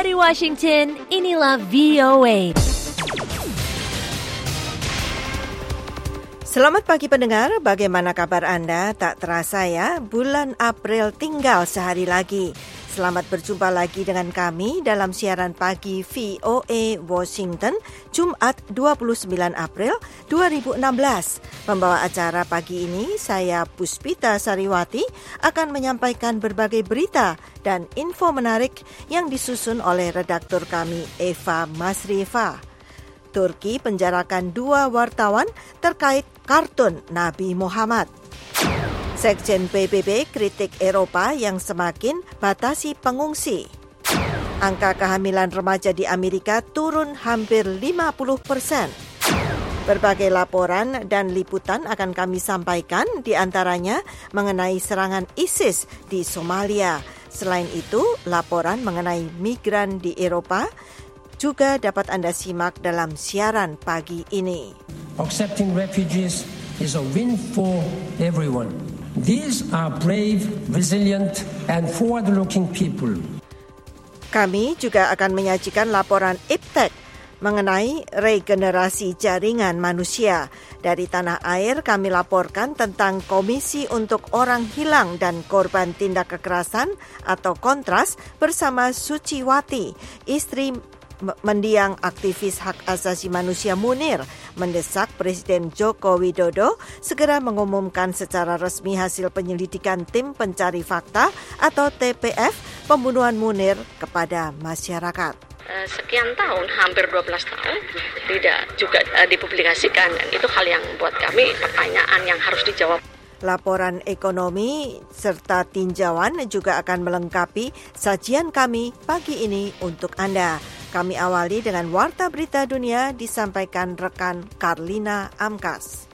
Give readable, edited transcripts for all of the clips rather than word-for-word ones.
Dari Washington, inilah VOA. Selamat pagi pendengar, bagaimana kabar Anda? Tak terasa ya, bulan April tinggal sehari lagi. Selamat berjumpa lagi dengan kami dalam siaran pagi VOA Washington, Jumat 29 April 2016. Pembawa acara pagi ini, saya Puspita Sariwati, akan menyampaikan berbagai berita dan info menarik yang disusun oleh redaktur kami Eva Masrieva. Turki penjarakan 2 wartawan terkait kartun Nabi Muhammad. Sekjen PBB kritik Eropa yang semakin batasi pengungsi. Angka kehamilan remaja di Amerika turun hampir 50%. Berbagai laporan dan liputan akan kami sampaikan, di antaranya mengenai serangan ISIS di Somalia. Selain itu, laporan mengenai migran di Eropa juga dapat Anda simak dalam siaran pagi ini. Accepting refugees is a win for everyone. These are brave, resilient, and forward-looking people. Kami juga akan menyajikan laporan IPTEK mengenai regenerasi jaringan manusia. Dari tanah air kami laporkan tentang Komisi untuk Orang Hilang dan Korban Tindak Kekerasan atau Kontras bersama Suciwati, istri mendiang aktivis hak asasi manusia Munir, mendesak Presiden Joko Widodo segera mengumumkan secara resmi hasil penyelidikan Tim Pencari Fakta atau TPF pembunuhan Munir kepada masyarakat. Sekian tahun, hampir 12 tahun, tidak juga dipublikasikan, dan itu hal yang buat kami pertanyaan yang harus dijawab. Laporan ekonomi serta tinjauan juga akan melengkapi sajian kami pagi ini untuk Anda. Kami awali dengan Warta Berita Dunia disampaikan rekan Karlina Amkas.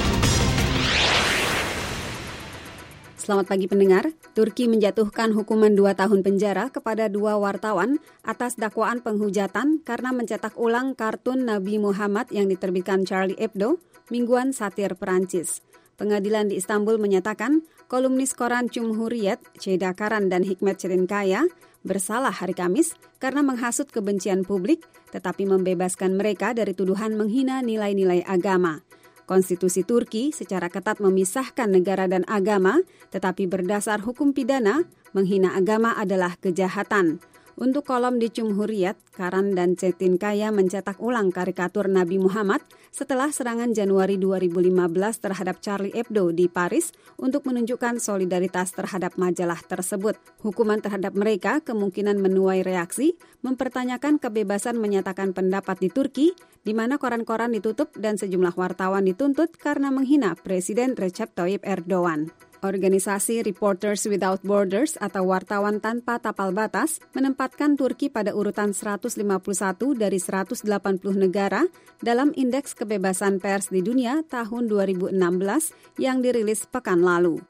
Selamat pagi pendengar. Turki menjatuhkan hukuman 2 tahun penjara kepada 2 wartawan atas dakwaan penghujatan karena mencetak ulang kartun Nabi Muhammad yang diterbitkan Charlie Hebdo, mingguan satir Perancis. Pengadilan di Istanbul menyatakan kolumnis koran Cumhuriyet, Ceyda Karan dan Hikmet Çetinkaya bersalah hari Kamis karena menghasut kebencian publik, tetapi membebaskan mereka dari tuduhan menghina nilai-nilai agama. Konstitusi Turki secara ketat memisahkan negara dan agama, tetapi berdasar hukum pidana, menghina agama adalah kejahatan. Untuk kolom di Cumhuriyet, Karan dan Çetinkaya mencetak ulang karikatur Nabi Muhammad setelah serangan Januari 2015 terhadap Charlie Hebdo di Paris untuk menunjukkan solidaritas terhadap majalah tersebut. Hukuman terhadap mereka kemungkinan menuai reaksi, mempertanyakan kebebasan menyatakan pendapat di Turki, di mana koran-koran ditutup dan sejumlah wartawan dituntut karena menghina Presiden Recep Tayyip Erdogan. Organisasi Reporters Without Borders atau Wartawan Tanpa Tapal Batas menempatkan Turki pada urutan 151 dari 180 negara dalam Indeks Kebebasan Pers di Dunia tahun 2016 yang dirilis pekan lalu.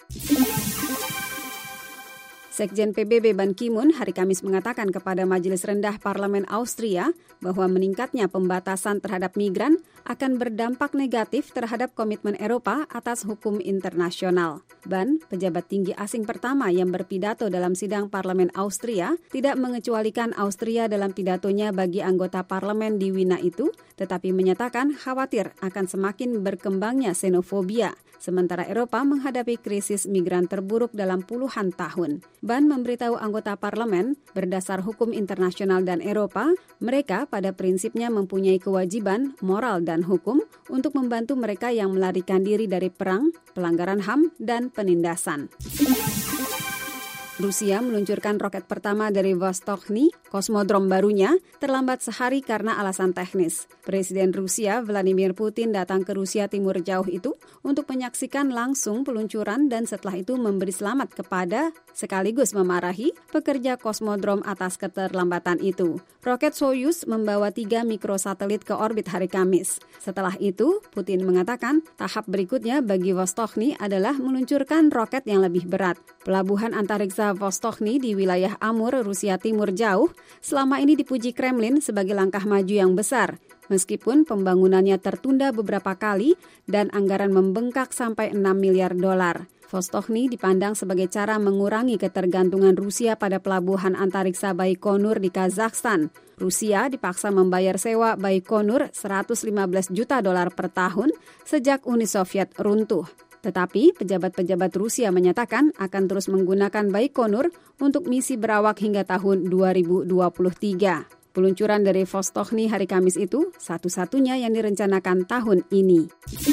Sekjen PBB Ban Ki-moon hari Kamis mengatakan kepada Majelis Rendah Parlemen Austria bahwa meningkatnya pembatasan terhadap migran akan berdampak negatif terhadap komitmen Eropa atas hukum internasional. Ban, pejabat tinggi asing pertama yang berpidato dalam sidang parlemen Austria, tidak mengecualikan Austria dalam pidatonya bagi anggota parlemen di Wina itu, tetapi menyatakan khawatir akan semakin berkembangnya xenofobia, sementara Eropa menghadapi krisis migran terburuk dalam puluhan tahun. Ban memberitahu anggota parlemen, berdasar hukum internasional dan Eropa, mereka pada prinsipnya mempunyai kewajiban, moral dan hukum untuk membantu mereka yang melarikan diri dari perang, pelanggaran HAM, dan penindasan. Rusia meluncurkan roket pertama dari Vostochny, kosmodrom barunya, terlambat sehari karena alasan teknis. Presiden Rusia Vladimir Putin datang ke Rusia Timur Jauh itu untuk menyaksikan langsung peluncuran dan setelah itu memberi selamat kepada, sekaligus memarahi, pekerja kosmodrom atas keterlambatan itu. Roket Soyuz membawa 3 mikrosatelit ke orbit hari Kamis. Setelah itu, Putin mengatakan tahap berikutnya bagi Vostochny adalah meluncurkan roket yang lebih berat. Pelabuhan antariksa Vostochny di wilayah Amur, Rusia Timur Jauh, selama ini dipuji Kremlin sebagai langkah maju yang besar, meskipun pembangunannya tertunda beberapa kali dan anggaran membengkak sampai $6 miliar. Vostochny dipandang sebagai cara mengurangi ketergantungan Rusia pada pelabuhan antariksa Baikonur di Kazakhstan. Rusia dipaksa membayar sewa Baikonur $115 juta per tahun sejak Uni Soviet runtuh. Tetapi pejabat-pejabat Rusia menyatakan akan terus menggunakan Baikonur untuk misi berawak hingga tahun 2023. Peluncuran dari Vostochny hari Kamis itu satu-satunya yang direncanakan tahun ini.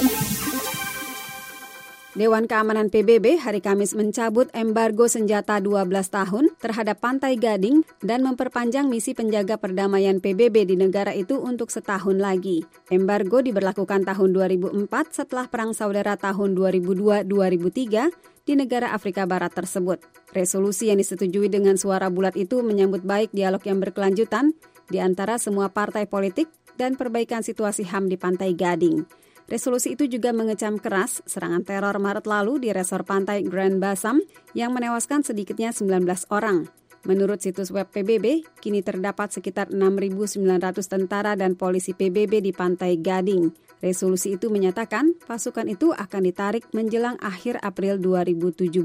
Dewan Keamanan PBB hari Kamis mencabut embargo senjata 12 tahun terhadap Pantai Gading dan memperpanjang misi penjaga perdamaian PBB di negara itu untuk setahun lagi. Embargo diberlakukan tahun 2004 setelah Perang Saudara tahun 2002-2003 di negara Afrika Barat tersebut. Resolusi yang disetujui dengan suara bulat itu menyambut baik dialog yang berkelanjutan di antara semua partai politik dan perbaikan situasi HAM di Pantai Gading. Resolusi itu juga mengecam keras serangan teror Maret lalu di resor pantai Grand Bassam yang menewaskan sedikitnya 19 orang. Menurut situs web PBB, kini terdapat sekitar 6.900 tentara dan polisi PBB di Pantai Gading. Resolusi itu menyatakan pasukan itu akan ditarik menjelang akhir April 2017.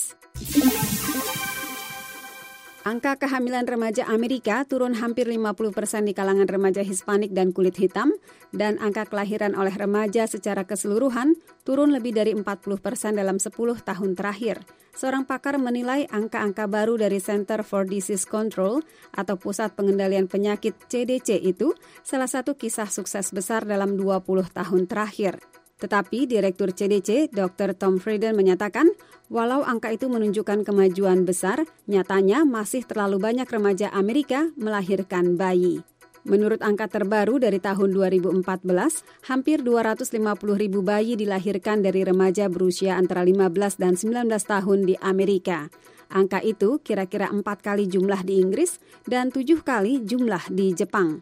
Angka kehamilan remaja Amerika turun hampir 50% di kalangan remaja Hispanik dan kulit hitam, dan angka kelahiran oleh remaja secara keseluruhan turun lebih dari 40% dalam 10 tahun terakhir. Seorang pakar menilai angka-angka baru dari Center for Disease Control atau Pusat Pengendalian Penyakit CDC itu salah satu kisah sukses besar dalam 20 tahun terakhir. Tetapi Direktur CDC, Dr. Tom Frieden menyatakan, walau angka itu menunjukkan kemajuan besar, nyatanya masih terlalu banyak remaja Amerika melahirkan bayi. Menurut angka terbaru dari tahun 2014, hampir 250.000 bayi dilahirkan dari remaja berusia antara 15 dan 19 tahun di Amerika. Angka itu kira-kira 4 kali jumlah di Inggris dan 7 kali jumlah di Jepang.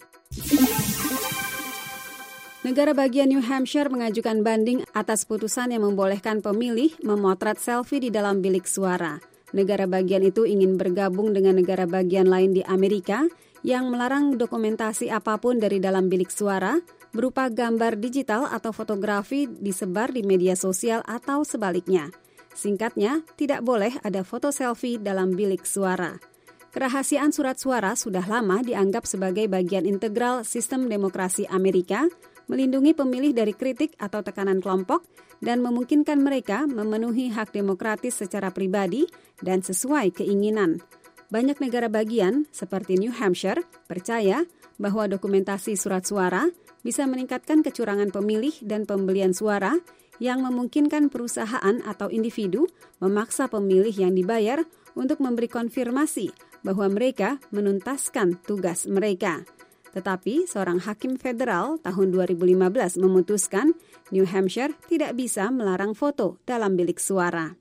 Negara bagian New Hampshire mengajukan banding atas putusan yang membolehkan pemilih memotret selfie di dalam bilik suara. Negara bagian itu ingin bergabung dengan negara bagian lain di Amerika yang melarang dokumentasi apapun dari dalam bilik suara berupa gambar digital atau fotografi disebar di media sosial atau sebaliknya. Singkatnya, tidak boleh ada foto selfie dalam bilik suara. Kerahasiaan surat suara sudah lama dianggap sebagai bagian integral sistem demokrasi Amerika, melindungi pemilih dari kritik atau tekanan kelompok, dan memungkinkan mereka memenuhi hak demokratis secara pribadi dan sesuai keinginan. Banyak negara bagian, seperti New Hampshire, percaya bahwa dokumentasi surat suara bisa meningkatkan kecurangan pemilih dan pembelian suara yang memungkinkan perusahaan atau individu memaksa pemilih yang dibayar untuk memberi konfirmasi bahwa mereka menuntaskan tugas mereka. Tetapi seorang hakim federal tahun 2015 memutuskan New Hampshire tidak bisa melarang foto dalam bilik suara.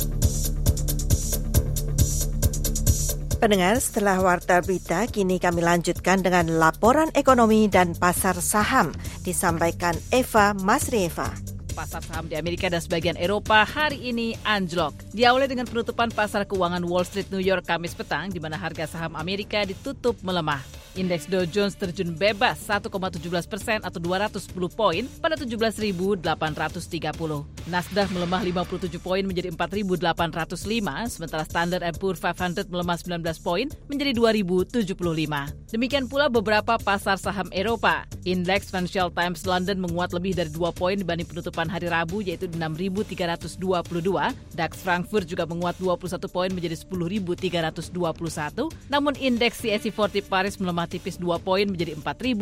Pendengar, setelah warta berita, kini kami lanjutkan dengan laporan ekonomi dan pasar saham disampaikan Eva Masrieva. Pasar saham di Amerika dan sebagian Eropa hari ini anjlok. Diawali dengan penutupan pasar keuangan Wall Street New York Kamis petang, di mana harga saham Amerika ditutup melemah. Indeks Dow Jones terjun bebas 1,17% atau 210 poin pada 17.830. Nasdaq melemah 57 poin menjadi 4.805, sementara Standard & Poor's 500 melemah 19 poin menjadi 2.075. Demikian pula beberapa pasar saham Eropa. Indeks Financial Times London menguat lebih dari 2 poin dibanding penutupan hari Rabu, yaitu 6.322. DAX Frankfurt juga menguat 21 poin menjadi 10.321. Namun indeks CAC 40 Paris melemah tipis 2 poin menjadi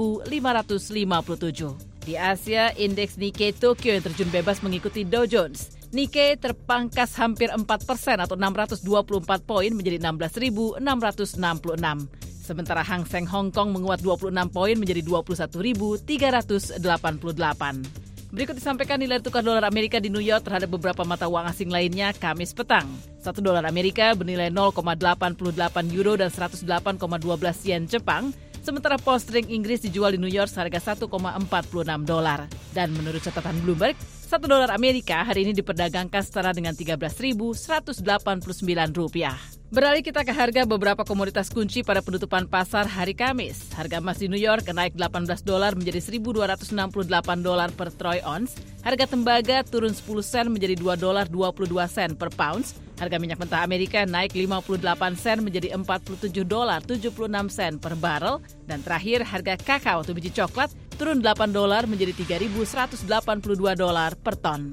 4.557. Di Asia, indeks Nikkei Tokyo yang terjun bebas mengikuti Dow Jones. Nikkei terpangkas hampir 4% atau 624 poin menjadi 16.666. Sementara Hang Seng Hong Kong menguat 26 poin menjadi 21.388. Berikut disampaikan nilai tukar dolar Amerika di New York terhadap beberapa mata uang asing lainnya Kamis petang. 1 dolar Amerika bernilai 0,88 euro dan 108,12 yen Jepang. Sementara pound sterling Inggris dijual di New York seharga $1,46. Dan menurut catatan Bloomberg, $1 Amerika hari ini diperdagangkan setara dengan Rp13.189. Beralih kita ke harga beberapa komoditas kunci pada penutupan pasar hari Kamis. Harga emas di New York naik $18 menjadi $1.268 per troy ounce. Harga tembaga turun 10 sen menjadi $2.22 per pounds. Harga minyak mentah Amerika naik 58 sen menjadi $47.76 per barrel. Dan terakhir, harga kakao atau biji coklat turun $8 menjadi $3.182 per ton.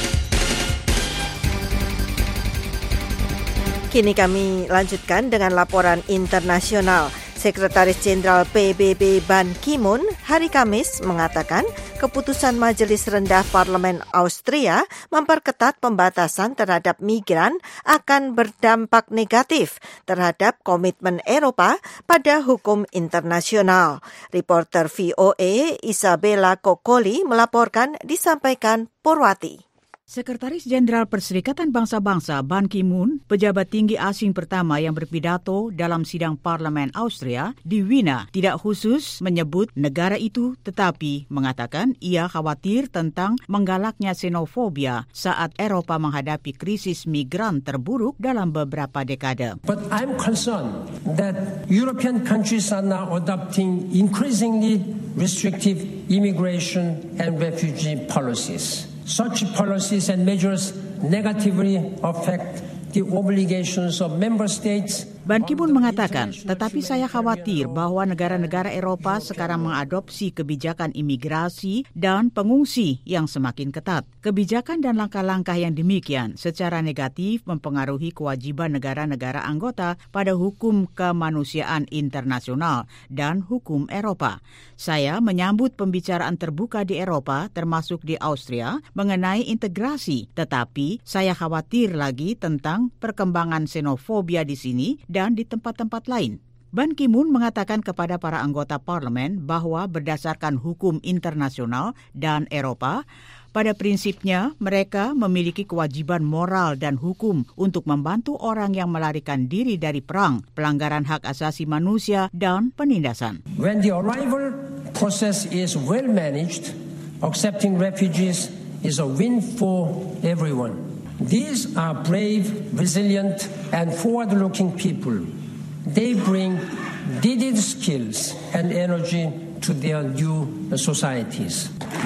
Kini kami lanjutkan dengan laporan internasional. Sekretaris Jenderal PBB Ban Ki-moon hari Kamis mengatakan keputusan Majelis Rendah Parlemen Austria memperketat pembatasan terhadap migran akan berdampak negatif terhadap komitmen Eropa pada hukum internasional. Reporter VOA Isabella Kokoli melaporkan, disampaikan Purwati. Sekretaris Jenderal Perserikatan Bangsa-Bangsa Ban Ki-moon, pejabat tinggi asing pertama yang berpidato dalam sidang parlemen Austria di Wina, tidak khusus menyebut negara itu tetapi mengatakan ia khawatir tentang menggalaknya xenofobia saat Eropa menghadapi krisis migran terburuk dalam beberapa dekade. But I'm concerned that European countries are now adopting increasingly restrictive immigration and refugee policies. Such policies and measures negatively affect the obligations of member states. Ban Ki-moon mengatakan, tetapi saya khawatir bahwa negara-negara Eropa sekarang mengadopsi kebijakan imigrasi dan pengungsi yang semakin ketat. Kebijakan dan langkah-langkah yang demikian secara negatif mempengaruhi kewajiban negara-negara anggota pada hukum kemanusiaan internasional dan hukum Eropa. Saya menyambut pembicaraan terbuka di Eropa, termasuk di Austria, mengenai integrasi, tetapi saya khawatir lagi tentang perkembangan xenofobia di sini dan di tempat-tempat lain. Ban Ki-moon mengatakan kepada para anggota parlemen bahwa berdasarkan hukum internasional dan Eropa, pada prinsipnya mereka memiliki kewajiban moral dan hukum untuk membantu orang yang melarikan diri dari perang, pelanggaran hak asasi manusia, dan penindasan. When the arrival process is well managed, accepting refugees is a win for everyone. These are brave, resilient, and forward-looking people. They bring needed skills and energy to their new societies.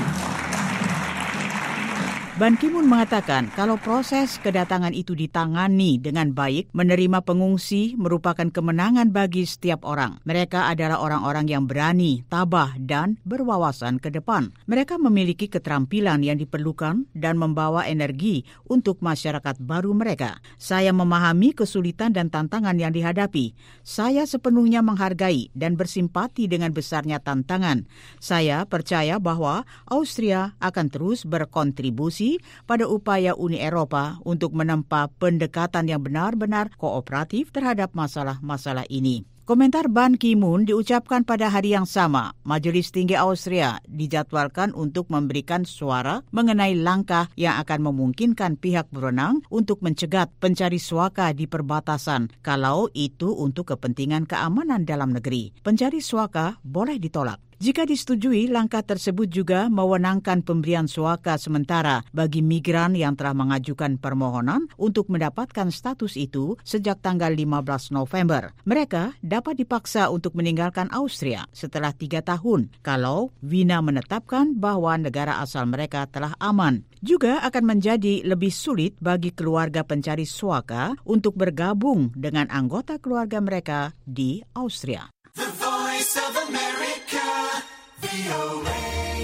Ban Ki-moon mengatakan kalau proses kedatangan itu ditangani dengan baik, menerima pengungsi merupakan kemenangan bagi setiap orang. Mereka adalah orang-orang yang berani, tabah, dan berwawasan ke depan. Mereka memiliki keterampilan yang diperlukan dan membawa energi untuk masyarakat baru mereka. Saya memahami kesulitan dan tantangan yang dihadapi. Saya sepenuhnya menghargai dan bersimpati dengan besarnya tantangan. Saya percaya bahwa Austria akan terus berkontribusi pada upaya Uni Eropa untuk menempa pendekatan yang benar-benar kooperatif terhadap masalah-masalah ini. Komentar Ban Ki-moon diucapkan pada hari yang sama. Majelis Tinggi Austria dijadwalkan untuk memberikan suara mengenai langkah yang akan memungkinkan pihak berwenang untuk mencegat pencari suaka di perbatasan kalau itu untuk kepentingan keamanan dalam negeri. Pencari suaka boleh ditolak. Jika disetujui, langkah tersebut juga mewenangkan pemberian suaka sementara bagi migran yang telah mengajukan permohonan untuk mendapatkan status itu sejak tanggal 15 November. Mereka dapat dipaksa untuk meninggalkan Austria setelah 3 tahun kalau Wina menetapkan bahwa negara asal mereka telah aman. Juga akan menjadi lebih sulit bagi keluarga pencari suaka untuk bergabung dengan anggota keluarga mereka di Austria. The Voice of America, VOA.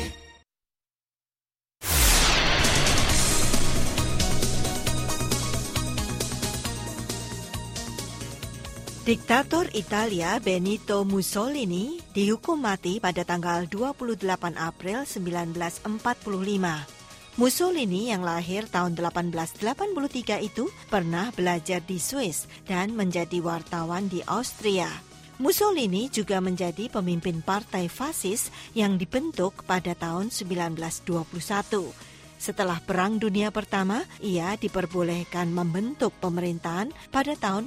Diktator Italia Benito Mussolini dihukum mati pada tanggal 28 April 1945. Mussolini yang lahir tahun 1883 itu pernah belajar di Swiss dan menjadi wartawan di Austria. Mussolini juga menjadi pemimpin partai fasis yang dibentuk pada tahun 1921. Setelah Perang Dunia Pertama, ia diperbolehkan membentuk pemerintahan pada tahun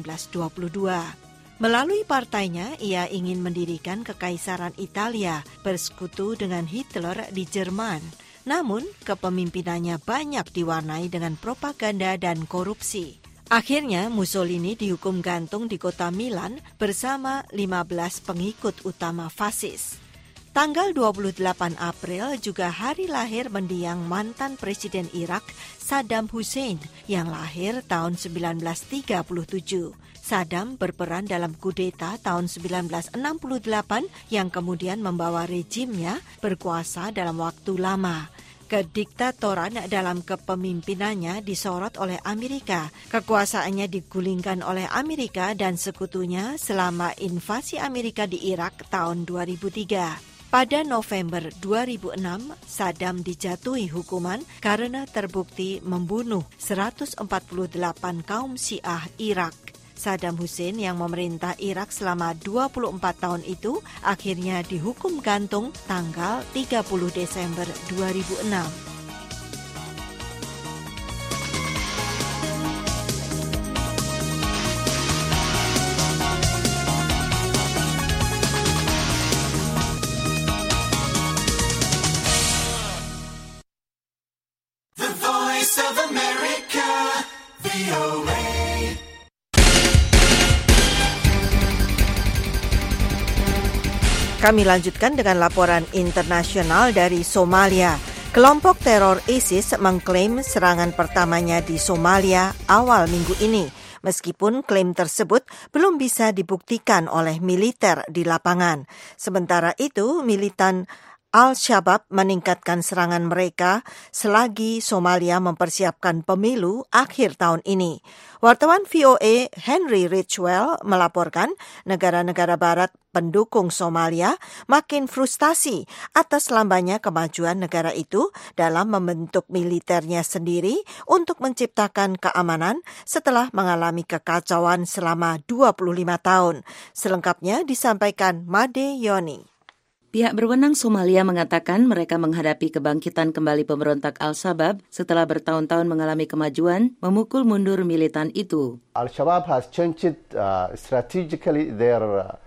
1922. Melalui partainya, ia ingin mendirikan Kekaisaran Italia bersekutu dengan Hitler di Jerman. Namun, kepemimpinannya banyak diwarnai dengan propaganda dan korupsi. Akhirnya, Mussolini dihukum gantung di kota Milan bersama 15 pengikut utama fasis. Tanggal 28 April juga hari lahir mendiang mantan Presiden Irak Saddam Hussein yang lahir tahun 1937. Saddam berperan dalam kudeta tahun 1968 yang kemudian membawa rejimnya berkuasa dalam waktu lama. Kediktatoran dalam kepemimpinannya disorot oleh Amerika. Kekuasaannya digulingkan oleh Amerika dan sekutunya selama invasi Amerika di Irak tahun 2003. Pada November 2006, Saddam dijatuhi hukuman karena terbukti membunuh 148 kaum Syiah Irak. Saddam Hussein yang memerintah Irak selama 24 tahun itu akhirnya dihukum gantung tanggal 30 Desember 2006. The Voice of America, VOA. Kami lanjutkan dengan laporan internasional dari Somalia. Kelompok teror ISIS mengklaim serangan pertamanya di Somalia awal minggu ini, meskipun klaim tersebut belum bisa dibuktikan oleh militer di lapangan. Sementara itu, militan Al-Shabaab meningkatkan serangan mereka selagi Somalia mempersiapkan pemilu akhir tahun ini. Wartawan VOA Henry Ridgwell melaporkan negara-negara barat pendukung Somalia makin frustasi atas lambannya kemajuan negara itu dalam membentuk militernya sendiri untuk menciptakan keamanan setelah mengalami kekacauan selama 25 tahun. Selengkapnya disampaikan Made Yoni. Pihak berwenang Somalia mengatakan mereka menghadapi kebangkitan kembali pemberontak Al-Shabaab setelah bertahun-tahun mengalami kemajuan memukul mundur militan itu. Al-Shabaab has changed strategically their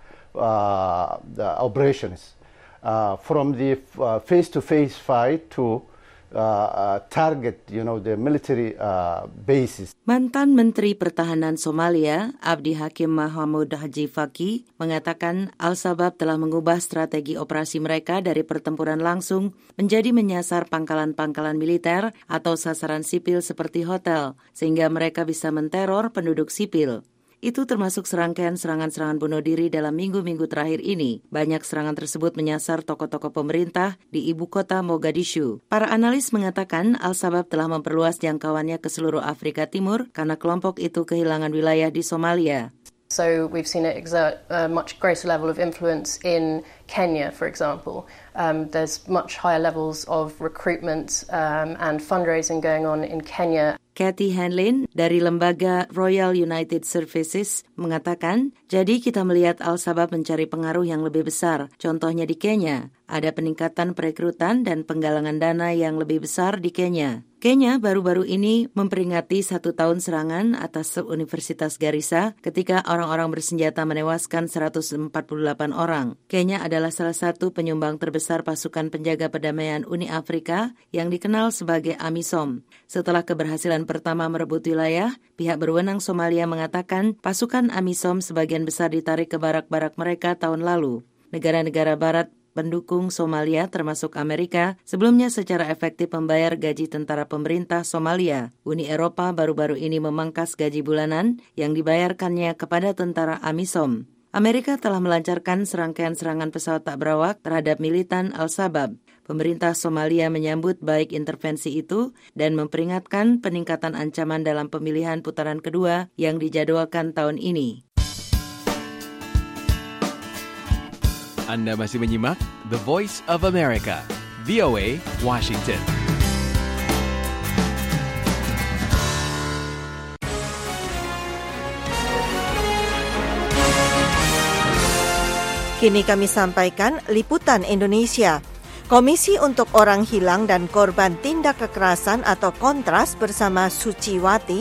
the operations from the face-to-face fight to target, the military bases. Mantan Menteri Pertahanan Somalia, Abdi Hakim Mahamud Haji Faki, mengatakan Al-Shabaab telah mengubah strategi operasi mereka dari pertempuran langsung menjadi menyasar pangkalan-pangkalan militer atau sasaran sipil seperti hotel, sehingga mereka bisa menteror penduduk sipil. Itu termasuk serangkaian serangan-serangan bunuh diri dalam minggu-minggu terakhir ini. Banyak serangan tersebut menyasar tokoh-tokoh pemerintah di ibu kota Mogadishu. Para analis mengatakan Al-Shabaab telah memperluas jangkauannya ke seluruh Afrika Timur karena kelompok itu kehilangan wilayah di Somalia. So we've seen it exert a much greater level of influence in Kenya, for example. There's much higher levels of recruitment and fundraising going on in Kenya. Kathy Hanlin dari lembaga Royal United Services mengatakan, jadi kita melihat Al-Shabaab mencari pengaruh yang lebih besar. Contohnya di Kenya, ada peningkatan perekrutan dan penggalangan dana yang lebih besar di Kenya. Kenya baru-baru ini memperingati 1 tahun serangan atas Universitas Garissa ketika orang-orang bersenjata menewaskan 148 orang. Kenya adalah salah satu penyumbang terbesar pasukan penjaga perdamaian Uni Afrika yang dikenal sebagai AMISOM. Setelah keberhasilan pertama merebut wilayah, pihak berwenang Somalia mengatakan pasukan AMISOM sebagian besar ditarik ke barak-barak mereka tahun lalu. Negara-negara barat pendukung Somalia termasuk Amerika sebelumnya secara efektif membayar gaji tentara pemerintah Somalia. Uni Eropa baru-baru ini memangkas gaji bulanan yang dibayarkannya kepada tentara AMISOM. Amerika telah melancarkan serangkaian serangan pesawat tak berawak terhadap militan Al-Shabaab. Pemerintah Somalia menyambut baik intervensi itu dan memperingatkan peningkatan ancaman dalam pemilihan putaran kedua yang dijadwalkan tahun ini. Anda masih menyimak The Voice of America, VOA, Washington. Kini kami sampaikan liputan Indonesia. Komisi untuk Orang Hilang dan Korban Tindak Kekerasan atau Kontras bersama Suciwati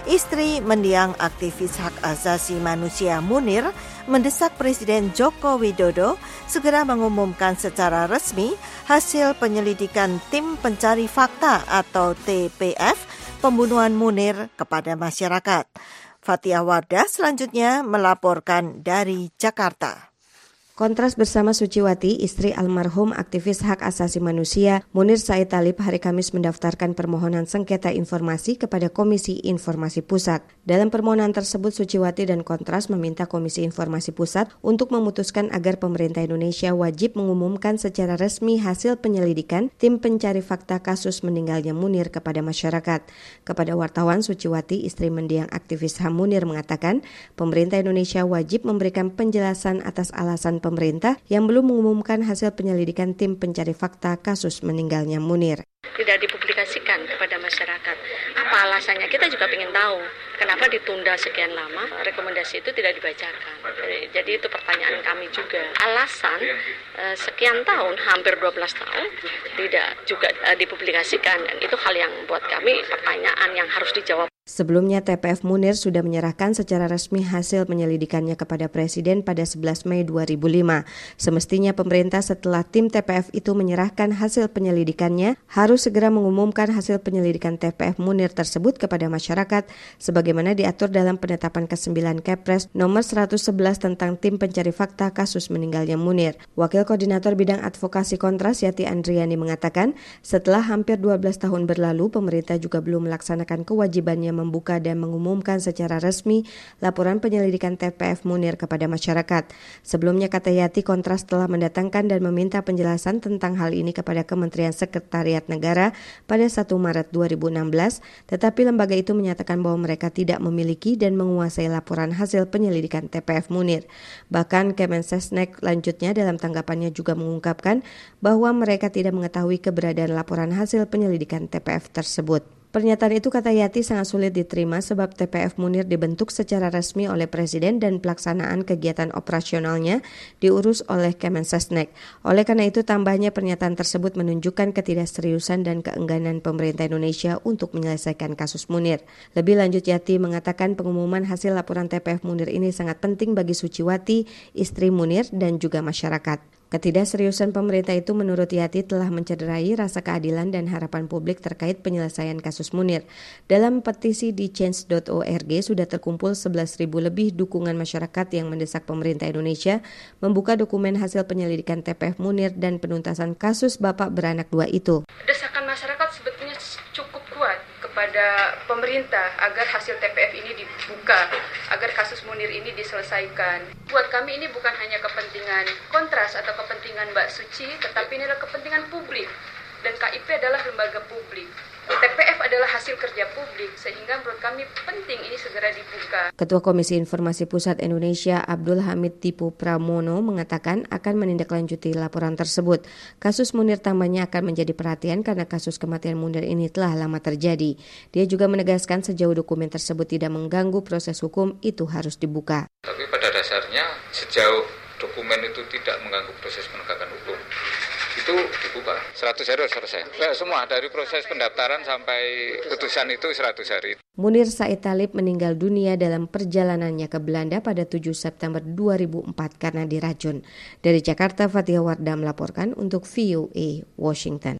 Istri mendiang aktivis hak asasi manusia Munir mendesak Presiden Joko Widodo segera mengumumkan secara resmi hasil penyelidikan Tim Pencari Fakta atau TPF pembunuhan Munir kepada masyarakat. Fathia Wardah selanjutnya melaporkan dari Jakarta. Kontras bersama Suciwati, istri almarhum aktivis hak asasi manusia, Munir Said Talib hari Kamis mendaftarkan permohonan sengketa informasi kepada Komisi Informasi Pusat. Dalam permohonan tersebut, Suciwati dan Kontras meminta Komisi Informasi Pusat untuk memutuskan agar pemerintah Indonesia wajib mengumumkan secara resmi hasil penyelidikan Tim Pencari Fakta kasus meninggalnya Munir kepada masyarakat. Kepada wartawan, Suciwati, istri mendiang aktivis HAM Munir, mengatakan pemerintah Indonesia wajib memberikan penjelasan atas alasan pemerintah yang belum mengumumkan hasil penyelidikan Tim Pencari Fakta kasus meninggalnya Munir. Tidak dipublikasikan kepada masyarakat. Apa alasannya? Kita juga ingin tahu kenapa ditunda sekian lama, rekomendasi itu tidak dibacakan. Jadi itu pertanyaan kami juga. Alasan sekian tahun, hampir 12 tahun, tidak juga dipublikasikan. Dan itu hal yang buat kami pertanyaan yang harus dijawab. Sebelumnya, TPF Munir sudah menyerahkan secara resmi hasil penyelidikannya kepada Presiden pada 11 Mei 2005. Semestinya pemerintah setelah tim TPF itu menyerahkan hasil penyelidikannya harus segera mengumumkan hasil penyelidikan TPF Munir tersebut kepada masyarakat sebagaimana diatur dalam penetapan ke-9 Kepres nomor 111 tentang Tim Pencari Fakta kasus meninggalnya Munir. Wakil Koordinator Bidang Advokasi Kontras Yati Andriani mengatakan, setelah hampir 12 tahun berlalu, pemerintah juga belum melaksanakan kewajibannya membuka dan mengumumkan secara resmi laporan penyelidikan TPF Munir kepada masyarakat. Sebelumnya, kata Yati, Kontras telah mendatangkan dan meminta penjelasan tentang hal ini kepada Kementerian Sekretariat Negara pada 1 Maret 2016, tetapi lembaga itu menyatakan bahwa mereka tidak memiliki dan menguasai laporan hasil penyelidikan TPF Munir. Bahkan Kemensesnek lanjutnya dalam tanggapannya juga mengungkapkan bahwa mereka tidak mengetahui keberadaan laporan hasil penyelidikan TPF tersebut. Pernyataan itu, kata Yati, sangat sulit diterima sebab TPF Munir dibentuk secara resmi oleh Presiden dan pelaksanaan kegiatan operasionalnya diurus oleh Kemensesnek. Oleh karena itu, tambahnya pernyataan tersebut menunjukkan ketidakseriusan dan keengganan pemerintah Indonesia untuk menyelesaikan kasus Munir. Lebih lanjut, Yati mengatakan pengumuman hasil laporan TPF Munir ini sangat penting bagi Suciwati, istri Munir, dan juga masyarakat. Ketidakseriusan pemerintah itu menurut Yati telah mencederai rasa keadilan dan harapan publik terkait penyelesaian kasus Munir. Dalam petisi di change.org sudah terkumpul 11.000 lebih dukungan masyarakat yang mendesak pemerintah Indonesia membuka dokumen hasil penyelidikan TPF Munir dan penuntasan kasus bapak beranak 2 itu. Desakan masyarakat sebetulnya cukup kuat kepada pemerintah agar hasil TPF ini dibuka, agar kasus Munir ini diselesaikan. Buat kami ini bukan hanya kepentingan Kontras atau kepentingan Mbak Suci, tetapi ini adalah kepentingan publik. Dan KIP adalah lembaga publik. TPF adalah hasil kerja publik, sehingga menurut kami penting ini segera dibuka. Ketua Komisi Informasi Pusat Indonesia Abdul Hamid Tipu Pramono mengatakan akan menindaklanjuti laporan tersebut. Kasus Munir tambahnya akan menjadi perhatian karena kasus kematian Munir ini telah lama terjadi. Dia juga menegaskan sejauh dokumen tersebut tidak mengganggu proses hukum, itu harus dibuka. Tapi pada dasarnya sejauh dokumen itu tidak mengganggu proses penegakan hukum, itu dibuka. 100 hari harus selesai. Semua dari proses pendaftaran sampai putusan itu 100 hari. Munir Said Talib meninggal dunia dalam perjalanannya ke Belanda pada 7 September 2004 karena diracun. Dari Jakarta, Fathia Wardah melaporkan untuk VOA Washington.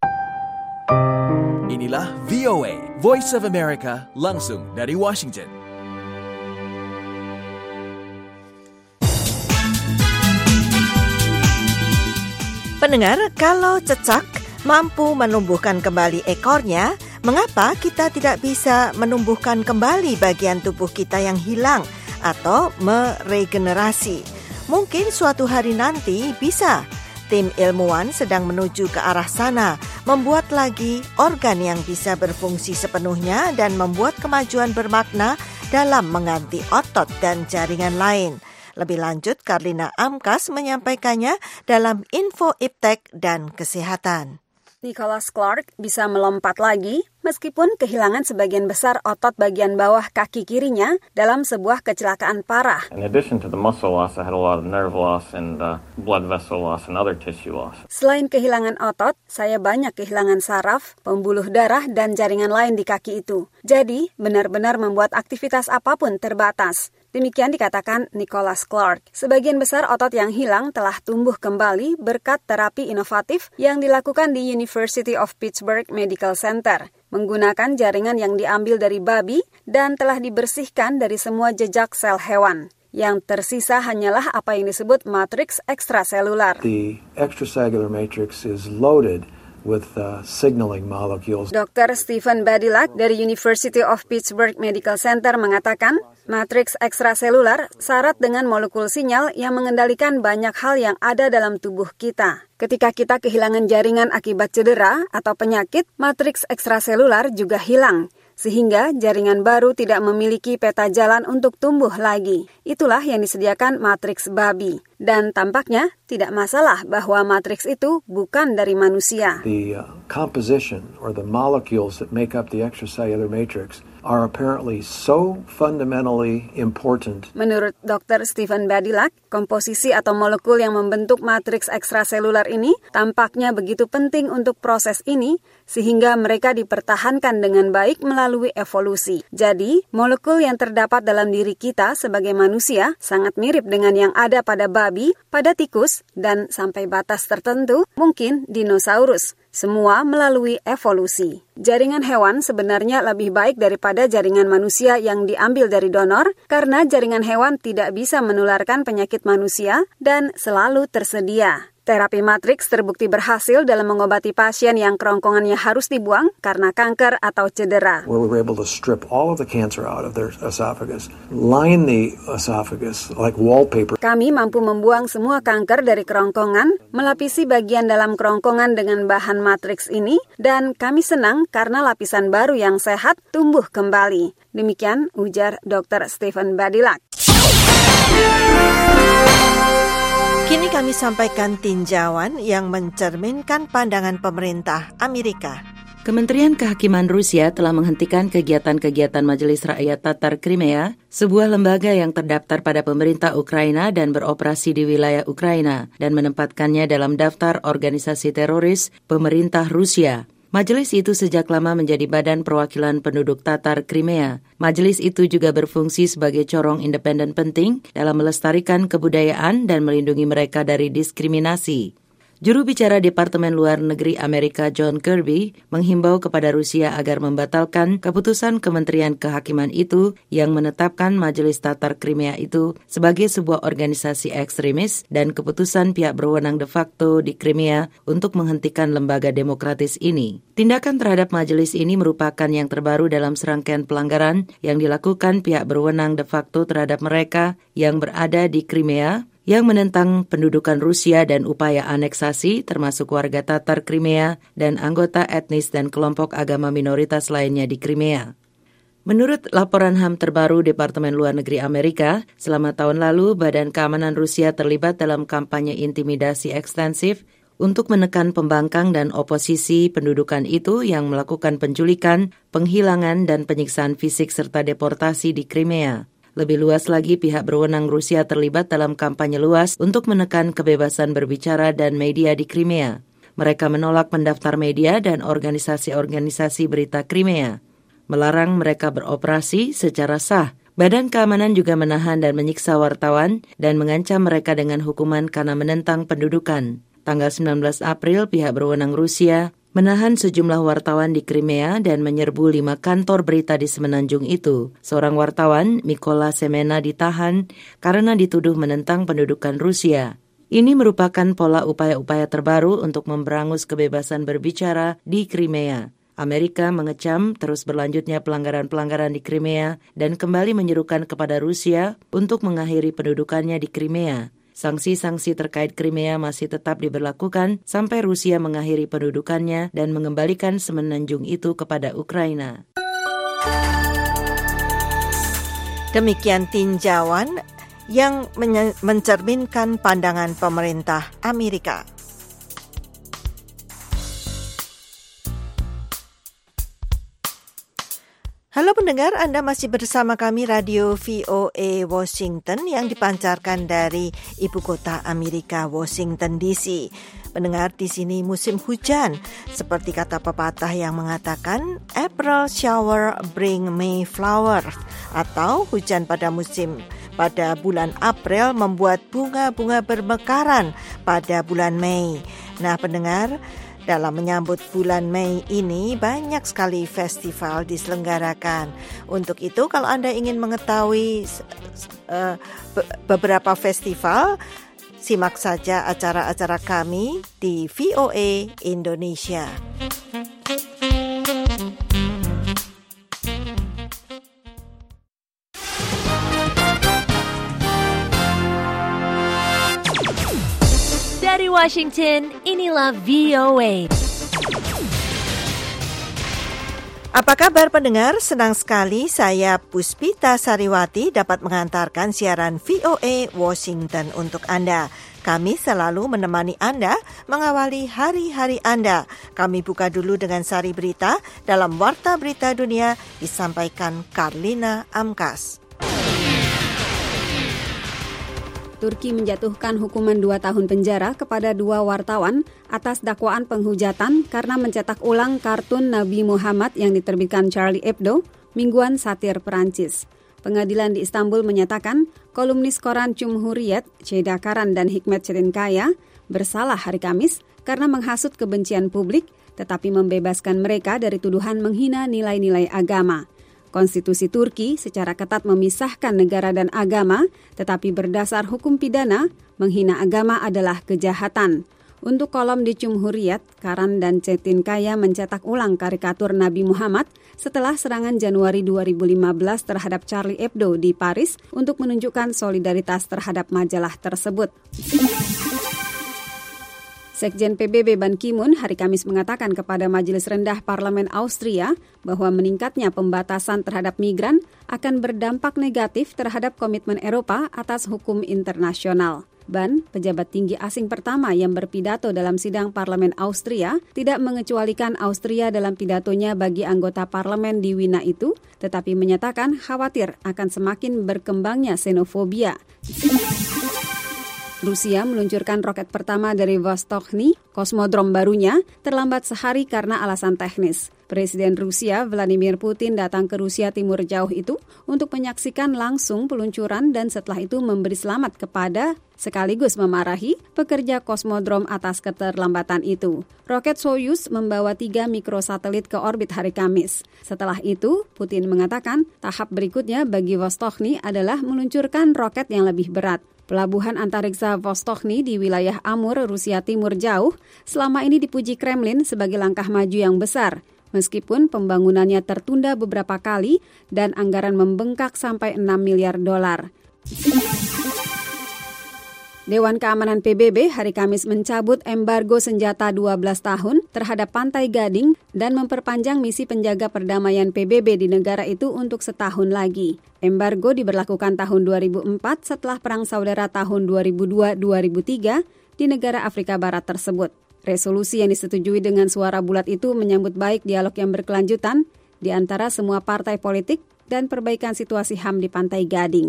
Inilah VOA, Voice of America, langsung dari Washington. Pendengar, kalau cecak mampu menumbuhkan kembali ekornya, mengapa kita tidak bisa menumbuhkan kembali bagian tubuh kita yang hilang atau meregenerasi? Mungkin suatu hari nanti bisa. Tim ilmuwan sedang menuju ke arah sana, membuat lagi organ yang bisa berfungsi sepenuhnya dan membuat kemajuan bermakna dalam mengganti otot dan jaringan lain. Lebih lanjut, Karlina Amkas menyampaikannya dalam Info Iptek dan Kesehatan. Nicholas Clark bisa melompat lagi, meskipun kehilangan sebagian besar otot bagian bawah kaki kirinya dalam sebuah kecelakaan parah. In addition to the muscle loss, I had a lot of nerve loss and blood vessel loss and other tissue loss. Selain kehilangan otot, saya banyak kehilangan saraf, pembuluh darah, dan jaringan lain di kaki itu. Jadi, benar-benar membuat aktivitas apapun terbatas. Demikian dikatakan Nicholas Clark. Sebagian besar otot yang hilang telah tumbuh kembali berkat terapi inovatif yang dilakukan di University of Pittsburgh Medical Center, menggunakan jaringan yang diambil dari babi dan telah dibersihkan dari semua jejak sel hewan. Yang tersisa hanyalah apa yang disebut matriks ekstraselular. The extracellular matrix is loaded with signaling molecules. Dr. Stephen Badilak dari University of Pittsburgh Medical Center mengatakan, matriks ekstraselular syarat dengan molekul sinyal yang mengendalikan banyak hal yang ada dalam tubuh kita. Ketika kita kehilangan jaringan akibat cedera atau penyakit, matriks ekstraselular juga hilang, sehingga jaringan baru tidak memiliki peta jalan untuk tumbuh lagi. Itulah yang disediakan matriks babi. Dan tampaknya tidak masalah bahwa matriks itu bukan dari manusia. The composition or the molecules that make up the extracellular matrix are apparently so fundamentally important. Menurut Dr. Stephen Badilak, komposisi atau molekul yang membentuk matriks ekstraselular ini tampaknya begitu penting untuk proses ini sehingga mereka dipertahankan dengan baik melalui evolusi. Jadi, molekul yang terdapat dalam diri kita sebagai manusia sangat mirip dengan yang ada pada babi, pada tikus, dan sampai batas tertentu mungkin dinosaurus. Semua melalui evolusi. Jaringan hewan sebenarnya lebih baik daripada jaringan manusia yang diambil dari donor karena jaringan hewan tidak bisa menularkan penyakit manusia dan selalu tersedia. Terapi matriks terbukti berhasil dalam mengobati pasien yang kerongkongannya harus dibuang karena kanker atau cedera. Where we were able to strip all of the cancer out of their esophagus, line the esophagus like wallpaper. Kami mampu membuang semua kanker dari kerongkongan, melapisi bagian dalam kerongkongan dengan bahan matriks ini, dan kami senang karena lapisan baru yang sehat tumbuh kembali. Demikian ujar Dr. Stephen Badilak. Kini kami sampaikan tinjauan yang mencerminkan pandangan pemerintah Amerika. Kementerian Kehakiman Rusia telah menghentikan kegiatan-kegiatan Majelis Rakyat Tatar Crimea, sebuah lembaga yang terdaftar pada pemerintah Ukraina dan beroperasi di wilayah Ukraina, dan menempatkannya dalam daftar organisasi teroris pemerintah Rusia. Majelis itu sejak lama menjadi badan perwakilan penduduk Tatar Crimea. Majelis itu juga berfungsi sebagai corong independen penting dalam melestarikan kebudayaan dan melindungi mereka dari diskriminasi. Juru bicara Departemen Luar Negeri Amerika John Kirby menghimbau kepada Rusia agar membatalkan keputusan Kementerian Kehakiman itu yang menetapkan Majelis Tatar Crimea itu sebagai sebuah organisasi ekstremis dan keputusan pihak berwenang de facto di Crimea untuk menghentikan lembaga demokratis ini. Tindakan terhadap majelis ini merupakan yang terbaru dalam serangkaian pelanggaran yang dilakukan pihak berwenang de facto terhadap mereka yang berada di Crimea, yang menentang pendudukan Rusia dan upaya aneksasi termasuk warga Tatar Crimea dan anggota etnis dan kelompok agama minoritas lainnya di Crimea. Menurut laporan HAM terbaru Departemen Luar Negeri Amerika, selama tahun lalu Badan Keamanan Rusia terlibat dalam kampanye intimidasi ekstensif untuk menekan pembangkang dan oposisi pendudukan itu yang melakukan penculikan, penghilangan, dan penyiksaan fisik serta deportasi di Crimea. Lebih luas lagi, pihak berwenang Rusia terlibat dalam kampanye luas untuk menekan kebebasan berbicara dan media di Crimea. Mereka menolak mendaftar media dan organisasi-organisasi berita Crimea, melarang mereka beroperasi secara sah. Badan Keamanan juga menahan dan menyiksa wartawan dan mengancam mereka dengan hukuman karena menentang pendudukan. Tanggal 19 April, pihak berwenang Rusia menahan sejumlah wartawan di Crimea dan menyerbu 5 kantor berita di semenanjung itu. Seorang wartawan, Mykola Semena, ditahan karena dituduh menentang pendudukan Rusia. Ini merupakan pola upaya-upaya terbaru untuk memberangus kebebasan berbicara di Crimea. Amerika mengecam terus berlanjutnya pelanggaran-pelanggaran di Crimea dan kembali menyerukan kepada Rusia untuk mengakhiri pendudukannya di Crimea. Sanksi-sanksi terkait Crimea masih tetap diberlakukan sampai Rusia mengakhiri pendudukannya dan mengembalikan semenanjung itu kepada Ukraina. Demikian tinjauan yang mencerminkan pandangan pemerintah Amerika. Halo pendengar, Anda masih bersama kami Radio VOA Washington yang dipancarkan dari ibu kota Amerika, Washington DC. Pendengar, di sini musim hujan. Seperti kata pepatah yang mengatakan, April shower bring May flowers, atau hujan pada bulan April membuat bunga-bunga bermekaran pada bulan Mei. Nah pendengar, dalam menyambut bulan Mei ini banyak sekali festival diselenggarakan. Untuk itu kalau Anda ingin mengetahui beberapa festival, simak saja acara-acara kami di VOA Indonesia. Dari Washington, inilah VOA. Apa kabar pendengar? Senang sekali saya Puspita Sariwati dapat mengantarkan siaran VOA Washington untuk Anda. Kami selalu menemani Anda mengawali hari-hari Anda. Kami buka dulu dengan sari berita dalam Warta Berita Dunia disampaikan Karlina Amkas. Turki menjatuhkan hukuman 2 tahun penjara kepada 2 wartawan atas dakwaan penghujatan karena mencetak ulang kartun Nabi Muhammad yang diterbitkan Charlie Hebdo, mingguan satir Perancis. Pengadilan di Istanbul menyatakan kolumnis koran Cumhuriyet, Ceyda Karan dan Hikmet Çetinkaya bersalah hari Kamis karena menghasut kebencian publik tetapi membebaskan mereka dari tuduhan menghina nilai-nilai agama. Konstitusi Turki secara ketat memisahkan negara dan agama, tetapi berdasar hukum pidana, menghina agama adalah kejahatan. Untuk kolom di Cumhuriyet, Karan dan Çetinkaya mencetak ulang karikatur Nabi Muhammad setelah serangan Januari 2015 terhadap Charlie Hebdo di Paris untuk menunjukkan solidaritas terhadap majalah tersebut. Sekjen PBB Ban Ki-moon hari Kamis mengatakan kepada Majelis Rendah Parlemen Austria bahwa meningkatnya pembatasan terhadap migran akan berdampak negatif terhadap komitmen Eropa atas hukum internasional. Ban, pejabat tinggi asing pertama yang berpidato dalam sidang Parlemen Austria, tidak mengecualikan Austria dalam pidatonya bagi anggota parlemen di Wina itu, tetapi menyatakan khawatir akan semakin berkembangnya xenofobia. Rusia meluncurkan roket pertama dari Vostochny, kosmodrom barunya, terlambat sehari karena alasan teknis. Presiden Rusia Vladimir Putin datang ke Rusia Timur Jauh itu untuk menyaksikan langsung peluncuran dan setelah itu memberi selamat kepada sekaligus memarahi pekerja kosmodrom atas keterlambatan itu. Roket Soyuz membawa 3 mikrosatelit ke orbit hari Kamis. Setelah itu, Putin mengatakan tahap berikutnya bagi Vostochny adalah meluncurkan roket yang lebih berat. Pelabuhan antariksa Vostochny di wilayah Amur, Rusia Timur Jauh, selama ini dipuji Kremlin sebagai langkah maju yang besar. Meskipun pembangunannya tertunda beberapa kali dan anggaran membengkak sampai $6 miliar. Dewan Keamanan PBB hari Kamis mencabut embargo senjata 12 tahun terhadap Pantai Gading dan memperpanjang misi penjaga perdamaian PBB di negara itu untuk setahun lagi. Embargo diberlakukan tahun 2004 setelah Perang Saudara tahun 2002-2003 di negara Afrika Barat tersebut. Resolusi yang disetujui dengan suara bulat itu menyambut baik dialog yang berkelanjutan di antara semua partai politik dan perbaikan situasi HAM di Pantai Gading.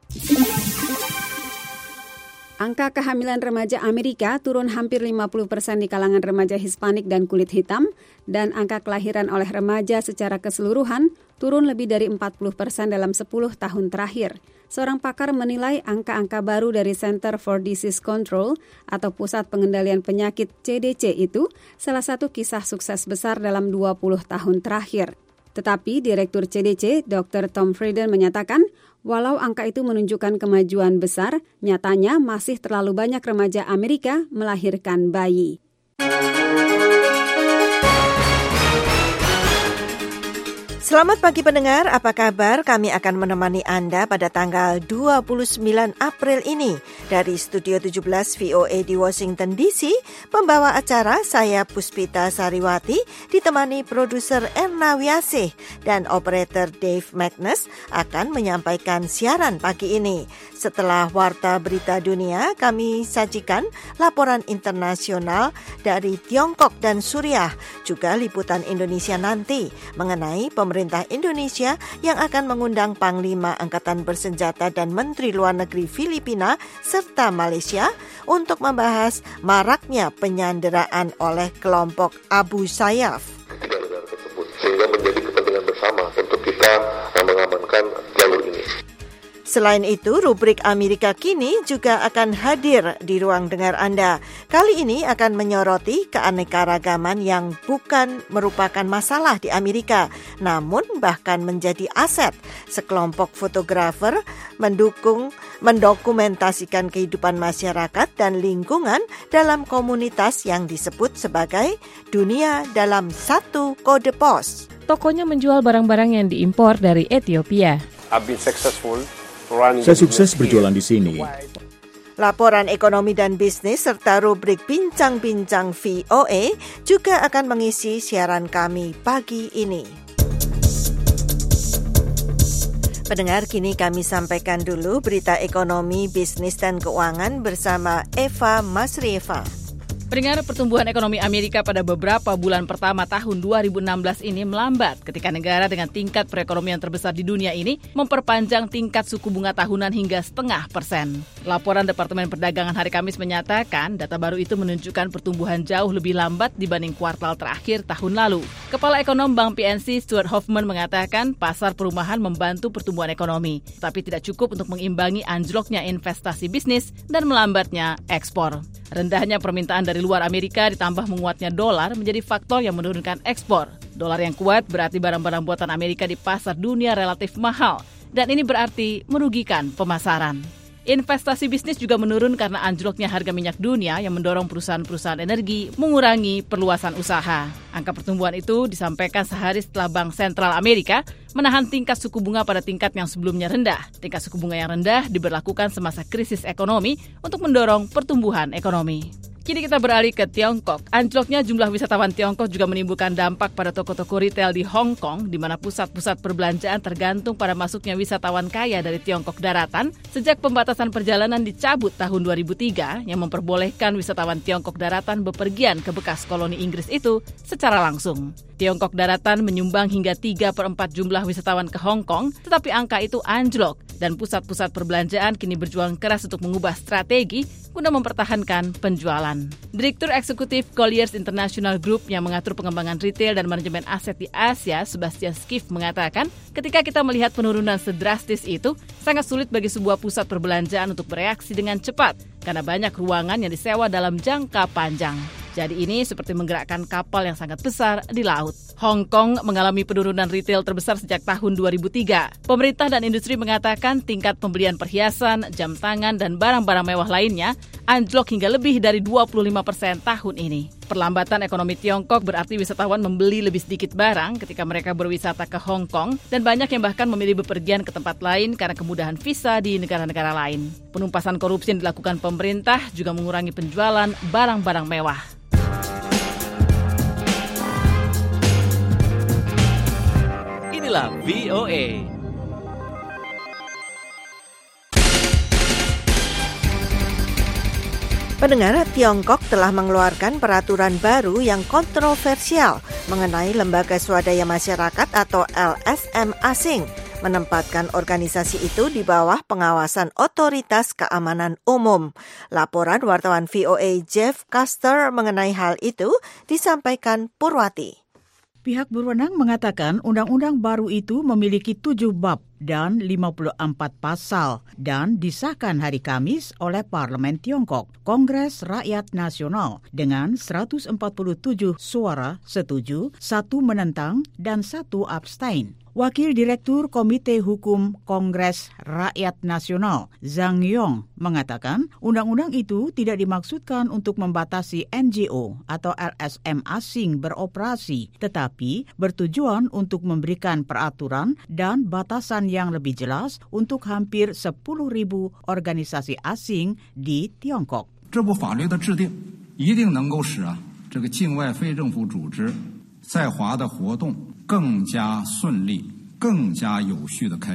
Angka kehamilan remaja Amerika turun hampir 50% di kalangan remaja Hispanik dan kulit hitam, dan angka kelahiran oleh remaja secara keseluruhan turun lebih dari 40% dalam 10 tahun terakhir. Seorang pakar menilai angka-angka baru dari Center for Disease Control atau Pusat Pengendalian Penyakit CDC itu salah satu kisah sukses besar dalam 20 tahun terakhir. Tetapi Direktur CDC, Dr. Tom Frieden menyatakan, walau angka itu menunjukkan kemajuan besar, nyatanya masih terlalu banyak remaja Amerika melahirkan bayi. Selamat pagi pendengar, apa kabar? Kami akan menemani Anda pada tanggal 29 April ini. Dari Studio 17 VOA di Washington DC, pembawa acara saya Puspita Sariwati, ditemani produser Erna Wiasih dan operator Dave Magnus akan menyampaikan siaran pagi ini. Setelah Warta Berita Dunia, kami sajikan laporan internasional dari Tiongkok dan Suriah, juga liputan Indonesia nanti mengenai pemerintah pemerintah Indonesia yang akan mengundang Panglima Angkatan Bersenjata dan Menteri Luar Negeri Filipina serta Malaysia untuk membahas maraknya penyanderaan oleh kelompok Abu Sayyaf. Negara tersebut, sehingga menjadi kepentingan bersama untuk kita mengamankan jalur ini. Selain itu, rubrik Amerika Kini juga akan hadir di ruang dengar Anda. Kali ini akan menyoroti keanekaragaman yang bukan merupakan masalah di Amerika, namun bahkan menjadi aset. Sekelompok fotografer mendokumentasikan kehidupan masyarakat dan lingkungan dalam komunitas yang disebut sebagai dunia dalam satu kode pos. Tokonya menjual barang-barang yang diimpor dari Ethiopia. I've been successful. Saya sukses berjualan di sini. Laporan ekonomi dan bisnis serta rubrik bincang-bincang VOA juga akan mengisi siaran kami pagi ini. Pendengar, kini kami sampaikan dulu berita ekonomi, bisnis dan keuangan bersama Eva Masrieva. Pendengar, pertumbuhan ekonomi Amerika pada beberapa bulan pertama tahun 2016 ini melambat ketika negara dengan tingkat perekonomian terbesar di dunia ini memperpanjang tingkat suku bunga tahunan hingga 0,5%. Laporan Departemen Perdagangan hari Kamis menyatakan data baru itu menunjukkan pertumbuhan jauh lebih lambat dibanding kuartal terakhir tahun lalu. Kepala Ekonom Bank PNC Stuart Hoffman mengatakan pasar perumahan membantu pertumbuhan ekonomi, tapi tidak cukup untuk mengimbangi anjloknya investasi bisnis dan melambatnya ekspor. Rendahnya permintaan dari luar Amerika ditambah menguatnya dolar menjadi faktor yang menurunkan ekspor. Dolar yang kuat berarti barang-barang buatan Amerika di pasar dunia relatif mahal, dan ini berarti merugikan pemasaran. Investasi bisnis juga menurun karena anjloknya harga minyak dunia yang mendorong perusahaan-perusahaan energi mengurangi perluasan usaha. Angka pertumbuhan itu disampaikan sehari setelah Bank Sentral Amerika menahan tingkat suku bunga pada tingkat yang sebelumnya rendah. Tingkat suku bunga yang rendah diberlakukan semasa krisis ekonomi untuk mendorong pertumbuhan ekonomi. Kini kita beralih ke Tiongkok. Anjloknya jumlah wisatawan Tiongkok juga menimbulkan dampak pada toko-toko retail di Hong Kong, di mana pusat-pusat perbelanjaan tergantung pada masuknya wisatawan kaya dari Tiongkok daratan sejak pembatasan perjalanan dicabut tahun 2003 yang memperbolehkan wisatawan Tiongkok daratan bepergian ke bekas koloni Inggris itu secara langsung. Tiongkok daratan menyumbang hingga 3/4 jumlah wisatawan ke Hong Kong, tetapi angka itu anjlok dan pusat-pusat perbelanjaan kini berjuang keras untuk mengubah strategi guna mempertahankan penjualan. Direktur Eksekutif Colliers International Group yang mengatur pengembangan retail dan manajemen aset di Asia, Sebastian Skiff, mengatakan ketika kita melihat penurunan sedrastis itu, sangat sulit bagi sebuah pusat perbelanjaan untuk bereaksi dengan cepat karena banyak ruangan yang disewa dalam jangka panjang. Jadi ini seperti menggerakkan kapal yang sangat besar di laut. Hong Kong mengalami penurunan retail terbesar sejak tahun 2003. Pemerintah dan industri mengatakan tingkat pembelian perhiasan, jam tangan, dan barang-barang mewah lainnya anjlok hingga lebih dari 25% tahun ini. Perlambatan ekonomi Tiongkok berarti wisatawan membeli lebih sedikit barang ketika mereka berwisata ke Hong Kong, dan banyak yang bahkan memilih bepergian ke tempat lain karena kemudahan visa di negara-negara lain. Penumpasan korupsi yang dilakukan pemerintah juga mengurangi penjualan barang-barang mewah. Inilah VOA. Pendengar, Tiongkok telah mengeluarkan peraturan baru yang kontroversial mengenai lembaga swadaya masyarakat atau LSM asing, menempatkan organisasi itu di bawah pengawasan Otoritas Keamanan Umum. Laporan wartawan VOA Jeff Custer mengenai hal itu disampaikan Purwati. Pihak berwenang mengatakan undang-undang baru itu memiliki 7 bab dan 54 pasal dan disahkan hari Kamis oleh Parlemen Tiongkok, Kongres Rakyat Nasional, dengan 147 suara setuju, 1 menentang, dan 1 abstain. Wakil Direktur Komite Hukum Kongres Rakyat Nasional, Zhang Yong, mengatakan undang-undang itu tidak dimaksudkan untuk membatasi NGO atau LSM asing beroperasi, tetapi bertujuan untuk memberikan peraturan dan batasan yang lebih jelas untuk hampir 10.000 organisasi asing di Tiongkok. 这部法律的制定一定能够使这个境外非政府组织在华的活动更加顺利、更加有序的开展。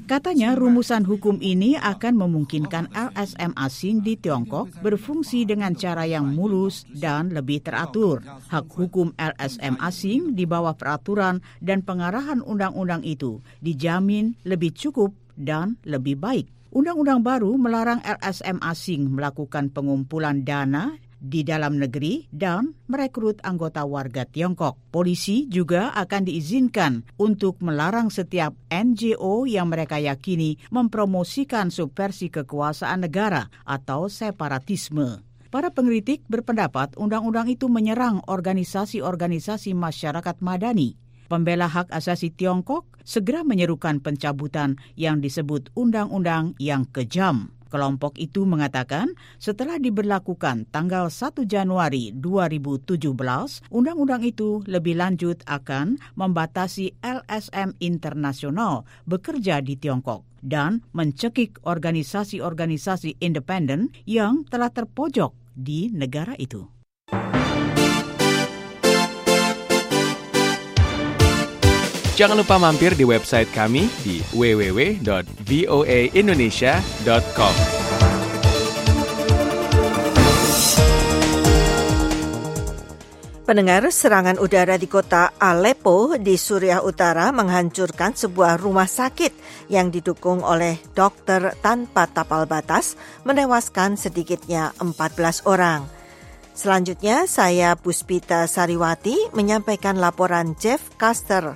Katanya rumusan hukum ini akan memungkinkan LSM asing di Tiongkok berfungsi dengan cara yang mulus dan lebih teratur. Hak hukum LSM asing di bawah peraturan dan pengarahan undang-undang itu dijamin lebih cukup dan lebih baik. Undang-undang baru melarang LSM asing melakukan pengumpulan dana di dalam negeri dan merekrut anggota warga Tiongkok. Polisi juga akan diizinkan untuk melarang setiap NGO yang mereka yakini mempromosikan subversi kekuasaan negara atau separatisme. Para pengkritik berpendapat undang-undang itu menyerang organisasi-organisasi masyarakat madani. Pembela hak asasi Tiongkok segera menyerukan pencabutan yang disebut undang-undang yang kejam. Kelompok itu mengatakan setelah diberlakukan tanggal 1 Januari 2017, undang-undang itu lebih lanjut akan membatasi LSM internasional bekerja di Tiongkok dan mencekik organisasi-organisasi independen yang telah terpojok di negara itu. Jangan lupa mampir di website kami di www.voaindonesia.com. Pendengar, serangan udara di kota Aleppo di Suriah Utara menghancurkan sebuah rumah sakit yang didukung oleh dokter tanpa tapal batas, menewaskan sedikitnya 14 orang. Selanjutnya, saya Puspita Sariwati menyampaikan laporan Jeff Caster.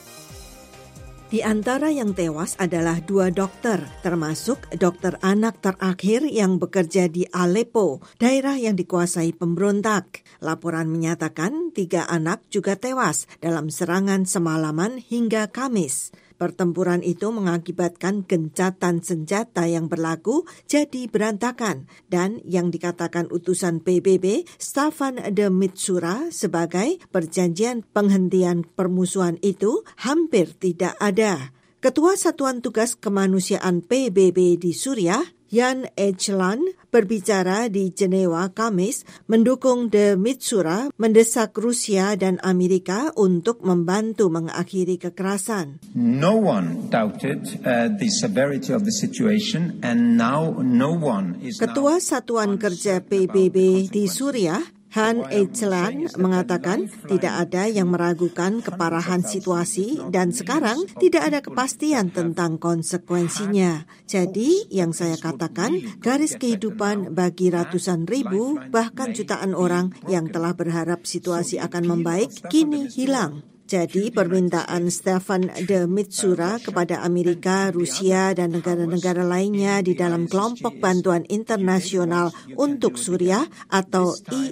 Di antara yang tewas adalah 2 dokter, termasuk dokter anak terakhir yang bekerja di Aleppo, daerah yang dikuasai pemberontak. Laporan menyatakan 3 anak juga tewas dalam serangan semalaman hingga Kamis. Pertempuran itu mengakibatkan gencatan senjata yang berlaku jadi berantakan dan yang dikatakan utusan PBB Staffan de Mistura sebagai perjanjian penghentian permusuhan itu hampir tidak ada. Ketua Satuan Tugas Kemanusiaan PBB di Suriah, Jan Egeland, berbicara di Jenewa Kamis mendukung de Mistura mendesak Rusia dan Amerika untuk membantu mengakhiri kekerasan. No one doubted the severity of the situation and now no one is. Ketua Satuan Kerja PBB di Suriah, Han Egeland, mengatakan tidak ada yang meragukan keparahan situasi dan sekarang tidak ada kepastian tentang konsekuensinya. Jadi, yang saya katakan, garis kehidupan bagi ratusan ribu, bahkan jutaan orang yang telah berharap situasi akan membaik, kini hilang. Jadi permintaan Staffan de Mistura kepada Amerika, Rusia, dan negara-negara lainnya di dalam kelompok bantuan internasional untuk Suriah atau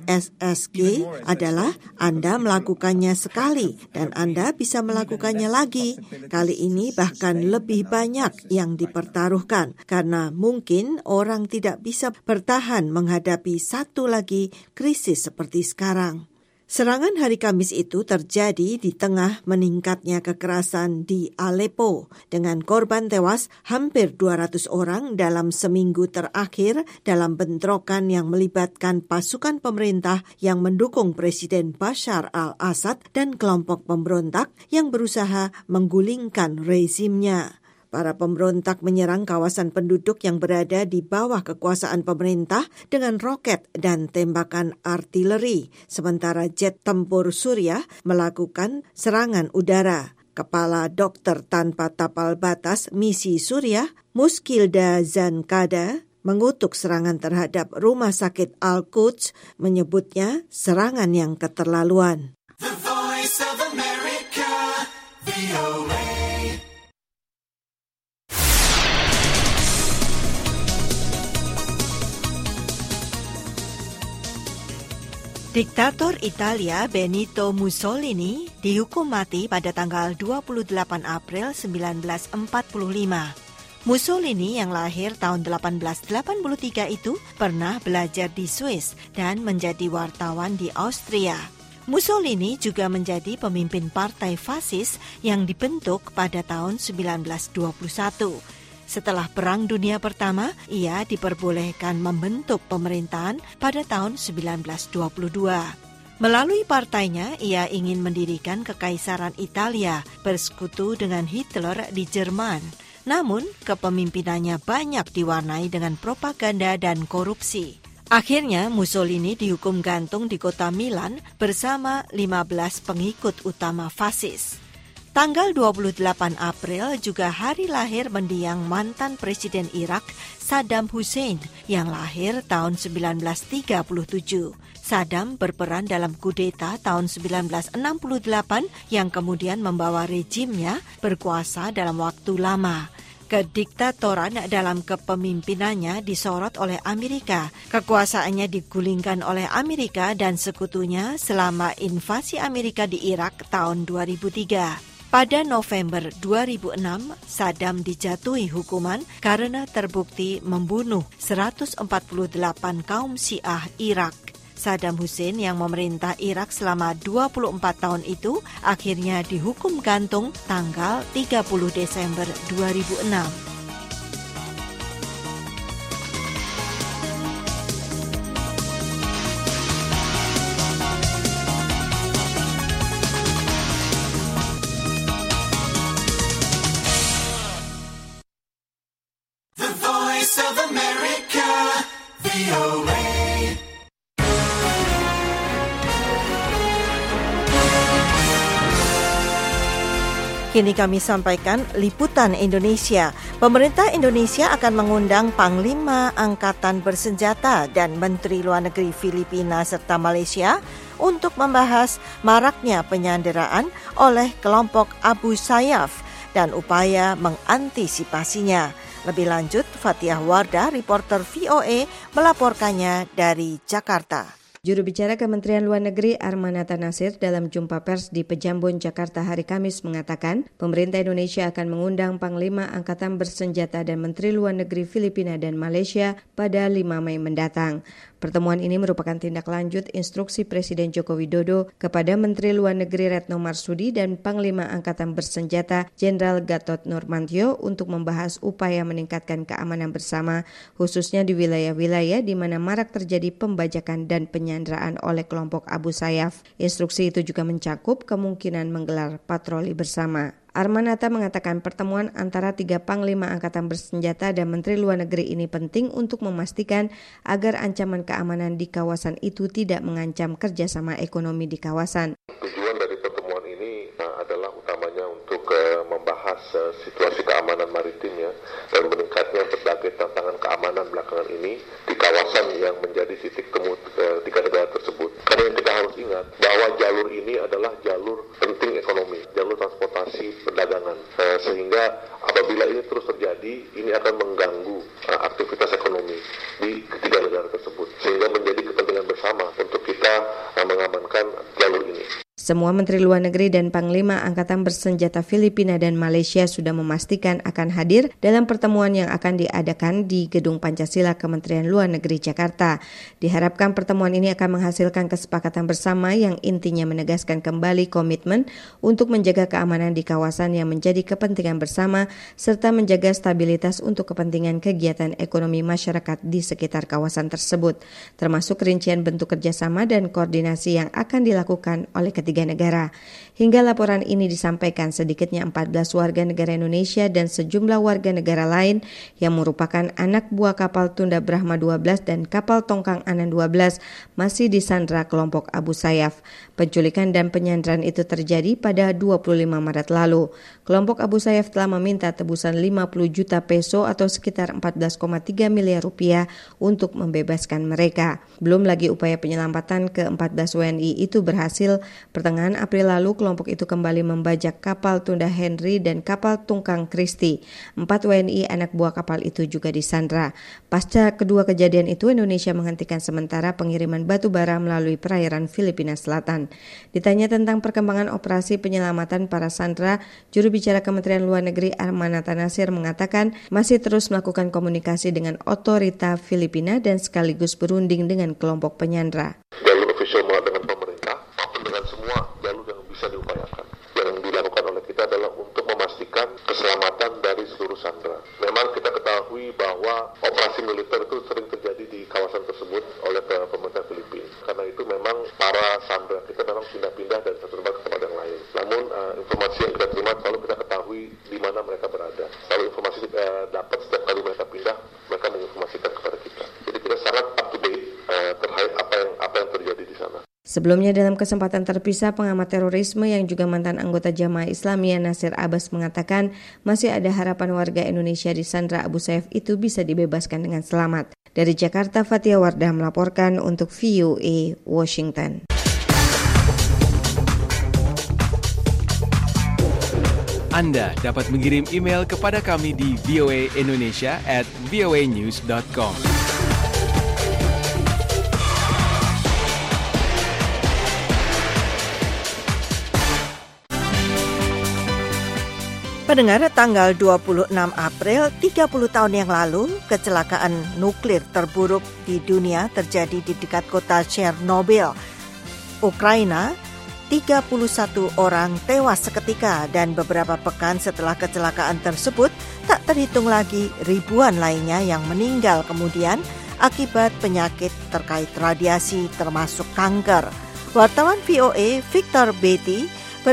ISSG adalah Anda melakukannya sekali dan Anda bisa melakukannya lagi. Kali ini bahkan lebih banyak yang dipertaruhkan karena mungkin orang tidak bisa bertahan menghadapi satu lagi krisis seperti sekarang. Serangan hari Kamis itu terjadi di tengah meningkatnya kekerasan di Aleppo dengan korban tewas hampir 200 orang dalam seminggu terakhir dalam bentrokan yang melibatkan pasukan pemerintah yang mendukung Presiden Bashar al-Assad dan kelompok pemberontak yang berusaha menggulingkan rezimnya. Para pemberontak menyerang kawasan penduduk yang berada di bawah kekuasaan pemerintah dengan roket dan tembakan artileri, sementara jet tempur Suriah melakukan serangan udara. Kepala Dokter Tanpa Tapal Batas Misi Suriah, Muskilda Zankada, mengutuk serangan terhadap rumah sakit Al-Quds, menyebutnya serangan yang keterlaluan. The Voice of America, VOA. Diktator Italia Benito Mussolini dihukum mati pada tanggal 28 April 1945. Mussolini yang lahir tahun 1883 itu pernah belajar di Swiss dan menjadi wartawan di Austria. Mussolini juga menjadi pemimpin partai fasis yang dibentuk pada tahun 1921. Setelah Perang Dunia Pertama, ia diperbolehkan membentuk pemerintahan pada tahun 1922. Melalui partainya, ia ingin mendirikan Kekaisaran Italia bersekutu dengan Hitler di Jerman. Namun, kepemimpinannya banyak diwarnai dengan propaganda dan korupsi. Akhirnya, Mussolini dihukum gantung di kota Milan bersama 15 pengikut utama fasis. Tanggal 28 April juga hari lahir mendiang mantan Presiden Irak Saddam Hussein yang lahir tahun 1937. Saddam berperan dalam kudeta tahun 1968 yang kemudian membawa rejimnya berkuasa dalam waktu lama. Kediktatoran dalam kepemimpinannya disorot oleh Amerika. Kekuasaannya digulingkan oleh Amerika dan sekutunya selama invasi Amerika di Irak tahun 2003. Pada November 2006, Saddam dijatuhi hukuman karena terbukti membunuh 148 kaum Syiah Irak. Saddam Hussein yang memerintah Irak selama 24 tahun itu akhirnya dihukum gantung tanggal 30 Desember 2006. Kini kami sampaikan liputan Indonesia. Pemerintah Indonesia akan mengundang Panglima Angkatan Bersenjata dan Menteri Luar Negeri Filipina serta Malaysia untuk membahas maraknya penyanderaan oleh kelompok Abu Sayyaf dan upaya mengantisipasinya. Lebih lanjut, Fathiyah Wardah, reporter VOA, melaporkannya dari Jakarta. Juru bicara Kementerian Luar Negeri Armanata Nasir dalam jumpa pers di Pejambon, Jakarta hari Kamis mengatakan pemerintah Indonesia akan mengundang Panglima Angkatan Bersenjata dan Menteri Luar Negeri Filipina dan Malaysia pada 5 Mei mendatang. Pertemuan ini merupakan tindak lanjut instruksi Presiden Joko Widodo kepada Menteri Luar Negeri Retno Marsudi dan Panglima Angkatan Bersenjata Jenderal Gatot Nurmantio untuk membahas upaya meningkatkan keamanan bersama, khususnya di wilayah-wilayah di mana marak terjadi pembajakan dan penyanderaan oleh kelompok Abu Sayyaf. Instruksi itu juga mencakup kemungkinan menggelar patroli bersama. Armanata mengatakan pertemuan antara 3 Panglima Angkatan Bersenjata dan Menteri Luar Negeri ini penting untuk memastikan agar ancaman keamanan di kawasan itu tidak mengancam kerjasama ekonomi di kawasan. Tujuan dari pertemuan ini adalah utamanya untuk membahas situasi keamanan maritim ya, dan meningkatnya berbagai tantangan keamanan belakangan ini di kawasan yang menjadi titik temu tiga negara tersebut. Karena yang kita harus ingat bahwa jalur ini adalah jalur penting ekonomi, jalur transportasi perdagangan, sehingga apabila ini terus terjadi, ini akan mengganggu aktivitas ekonomi di ketiga negara tersebut, sehingga menjadi kepentingan bersama untuk kita mengamankan jalur ini. Semua Menteri Luar Negeri dan Panglima Angkatan Bersenjata Filipina dan Malaysia sudah memastikan akan hadir dalam pertemuan yang akan diadakan di Gedung Pancasila Kementerian Luar Negeri Jakarta. Diharapkan pertemuan ini akan menghasilkan kesepakatan bersama yang intinya menegaskan kembali komitmen untuk menjaga keamanan di kawasan yang menjadi kepentingan bersama serta menjaga stabilitas untuk kepentingan kegiatan ekonomi masyarakat di sekitar kawasan tersebut, termasuk rincian bentuk kerjasama dan koordinasi yang akan dilakukan oleh ketiga negara. Hingga laporan ini disampaikan, sedikitnya 14 warga negara Indonesia dan sejumlah warga negara lain yang merupakan anak buah kapal Tunda Brahma 12 dan kapal Tongkang Anan 12 masih disandra kelompok Abu Sayyaf. Penculikan dan penyanderaan itu terjadi pada 25 Maret lalu. Kelompok Abu Sayyaf telah meminta tebusan 50 juta peso atau sekitar 14,3 miliar rupiah untuk membebaskan mereka. Belum lagi upaya penyelamatan ke-14 WNI itu berhasil. Pertengahan April lalu, kelompok itu kembali membajak kapal Tunda Henry dan kapal Tungkang Christie. 4 WNI anak buah kapal itu juga disandra. Pasca kedua kejadian itu, Indonesia menghentikan sementara pengiriman batu bara melalui perairan Filipina Selatan. Ditanya tentang perkembangan operasi penyelamatan para sandra, juru bicara Kementerian Luar Negeri Armanata Nasir mengatakan masih terus melakukan komunikasi dengan otorita Filipina dan sekaligus berunding dengan kelompok penyandra. Jalur official dengan pemerintah, dengan semua jalur yang bisa diupayakan. Yang dilakukan oleh kita adalah untuk memastikan keselamatan dari seluruh sandera. Memang kita ketahui bahwa operasi militer itu sering terjadi di kawasan tersebut oleh pemerintah Filipina. Karena itu memang para sandera kita memang pindah-pindah dari satu tempat ke tempat yang lain. Namun informasi yang kita terima selalu kita ketahui di mana mereka berada. Selalu informasi Sebelumnya dalam kesempatan terpisah, pengamat terorisme yang juga mantan anggota Jamaah Islamiyah Nasir Abbas mengatakan masih ada harapan warga Indonesia di Sandra Abu Sayyaf itu bisa dibebaskan dengan selamat. Dari Jakarta, Fatia Wardah melaporkan untuk VOA Washington. Anda dapat mengirim email kepada kami di voaindonesia@voanews.com. Pendengar, tanggal 26 April 30 tahun yang lalu, kecelakaan nuklir terburuk di dunia terjadi di dekat kota Chernobyl, Ukraina. 31 orang tewas seketika dan beberapa pekan setelah kecelakaan tersebut, tak terhitung lagi ribuan lainnya yang meninggal kemudian akibat penyakit terkait radiasi termasuk kanker. Wartawan VOA Victor Beatty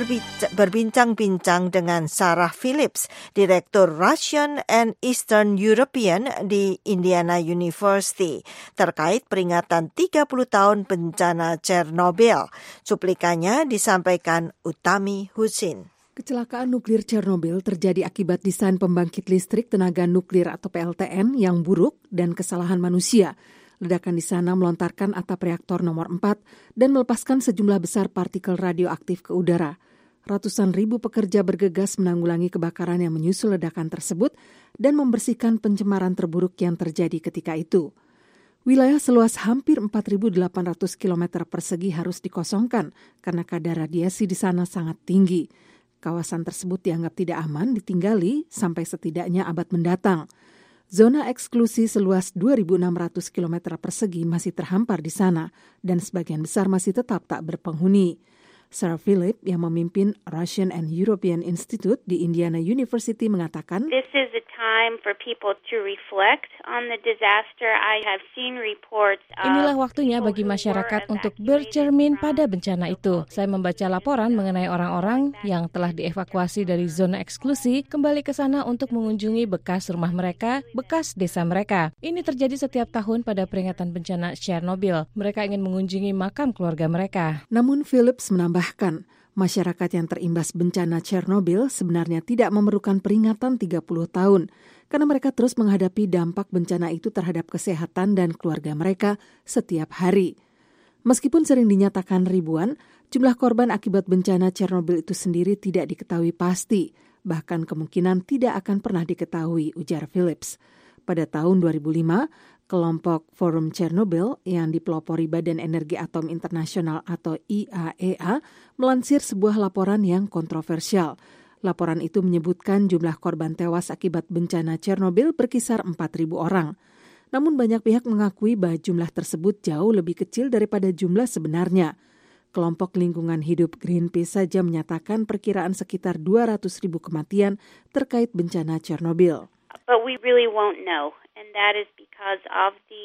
berbincang-bincang dengan Sarah Phillips, Direktur Russian and Eastern European di Indiana University, terkait peringatan 30 tahun bencana Chernobyl. Cuplikannya disampaikan Utami Husin. Kecelakaan nuklir Chernobyl terjadi akibat desain pembangkit listrik tenaga nuklir atau PLTN yang buruk dan kesalahan manusia. Ledakan di sana melontarkan atap reaktor nomor 4 dan melepaskan sejumlah besar partikel radioaktif ke udara. Ratusan ribu pekerja bergegas menanggulangi kebakaran yang menyusul ledakan tersebut dan membersihkan pencemaran terburuk yang terjadi ketika itu. Wilayah seluas hampir 4.800 km persegi harus dikosongkan karena kadar radiasi di sana sangat tinggi. Kawasan tersebut dianggap tidak aman ditinggali sampai setidaknya abad mendatang. Zona eksklusi seluas 2.600 km persegi masih terhampar di sana dan sebagian besar masih tetap tak berpenghuni. Sarah Phillips yang memimpin Russian and European Institute di Indiana University mengatakan, This is a time for people to reflect on the disaster. I have seen reports of Inilah waktunya bagi masyarakat untuk bercermin pada bencana itu. Saya membaca laporan mengenai orang-orang yang telah dievakuasi dari zona eksklusi kembali ke sana untuk mengunjungi bekas rumah mereka, bekas desa mereka. Ini terjadi setiap tahun pada peringatan bencana Chernobyl. Mereka ingin mengunjungi makam keluarga mereka. Namun Phillips menambahkan, masyarakat yang terimbas bencana Chernobyl sebenarnya tidak memerlukan peringatan 30 tahun karena mereka terus menghadapi dampak bencana itu terhadap kesehatan dan keluarga mereka setiap hari. Meskipun sering dinyatakan ribuan, jumlah korban akibat bencana Chernobyl itu sendiri tidak diketahui pasti, bahkan kemungkinan tidak akan pernah diketahui, ujar Phillips. Pada tahun 2005, kelompok Forum Chernobyl yang dipelopori Badan Energi Atom Internasional atau IAEA melansir sebuah laporan yang kontroversial. Laporan itu menyebutkan jumlah korban tewas akibat bencana Chernobyl berkisar 4.000 orang. Namun banyak pihak mengakui bahwa jumlah tersebut jauh lebih kecil daripada jumlah sebenarnya. Kelompok lingkungan hidup Greenpeace saja menyatakan perkiraan sekitar 200.000 kematian terkait bencana Chernobyl. But we really won't know. And that is because of the,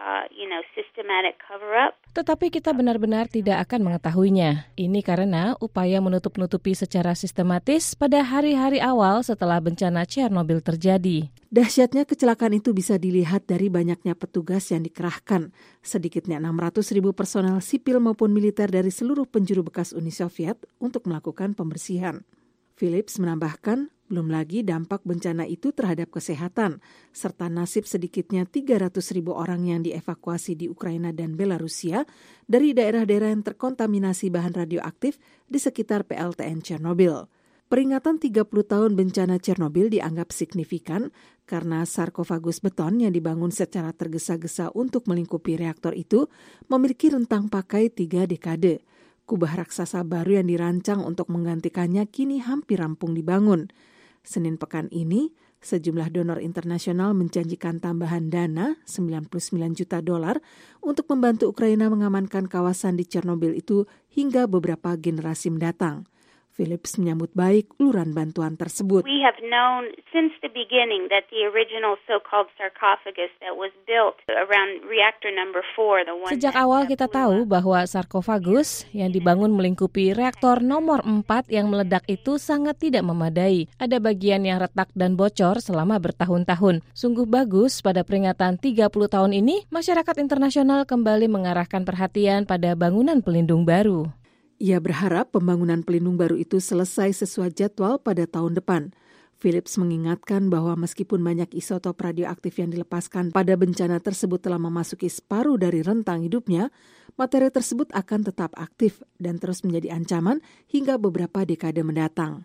systematic cover-up. Tetapi kita benar-benar tidak akan mengetahuinya. Ini karena upaya menutup-nutupi secara sistematis pada hari-hari awal setelah bencana Chernobyl terjadi. Dahsyatnya kecelakaan itu bisa dilihat dari banyaknya petugas yang dikerahkan. Sedikitnya 600.000 personel sipil maupun militer dari seluruh penjuru bekas Uni Soviet untuk melakukan pembersihan. Phillips menambahkan, belum lagi dampak bencana itu terhadap kesehatan, serta nasib sedikitnya 300.000 orang yang dievakuasi di Ukraina dan Belarusia dari daerah-daerah yang terkontaminasi bahan radioaktif di sekitar PLTN Chernobyl. Peringatan 30 tahun bencana Chernobyl dianggap signifikan karena sarkofagus beton yang dibangun secara tergesa-gesa untuk melingkupi reaktor itu memiliki rentang pakai 3 dekade. Kubah raksasa baru yang dirancang untuk menggantikannya kini hampir rampung dibangun. Senin pekan ini, sejumlah donor internasional menjanjikan tambahan dana $99 juta untuk membantu Ukraina mengamankan kawasan di Chernobyl itu hingga beberapa generasi mendatang. Phillips menyambut baik uluran bantuan tersebut. We have known since the beginning that the original so-called sarcophagus that was built around reactor number 4, the one Sejak awal kita tahu bahwa sarkofagus yang dibangun melingkupi reaktor nomor 4 yang meledak itu sangat tidak memadai. Ada bagian yang retak dan bocor selama bertahun-tahun. Sungguh bagus pada peringatan 30 tahun ini, masyarakat internasional kembali mengarahkan perhatian pada bangunan pelindung baru. Ia berharap pembangunan pelindung baru itu selesai sesuai jadwal pada tahun depan. Phillips mengingatkan bahwa meskipun banyak isotop radioaktif yang dilepaskan pada bencana tersebut telah memasuki separuh dari rentang hidupnya, materi tersebut akan tetap aktif dan terus menjadi ancaman hingga beberapa dekade mendatang.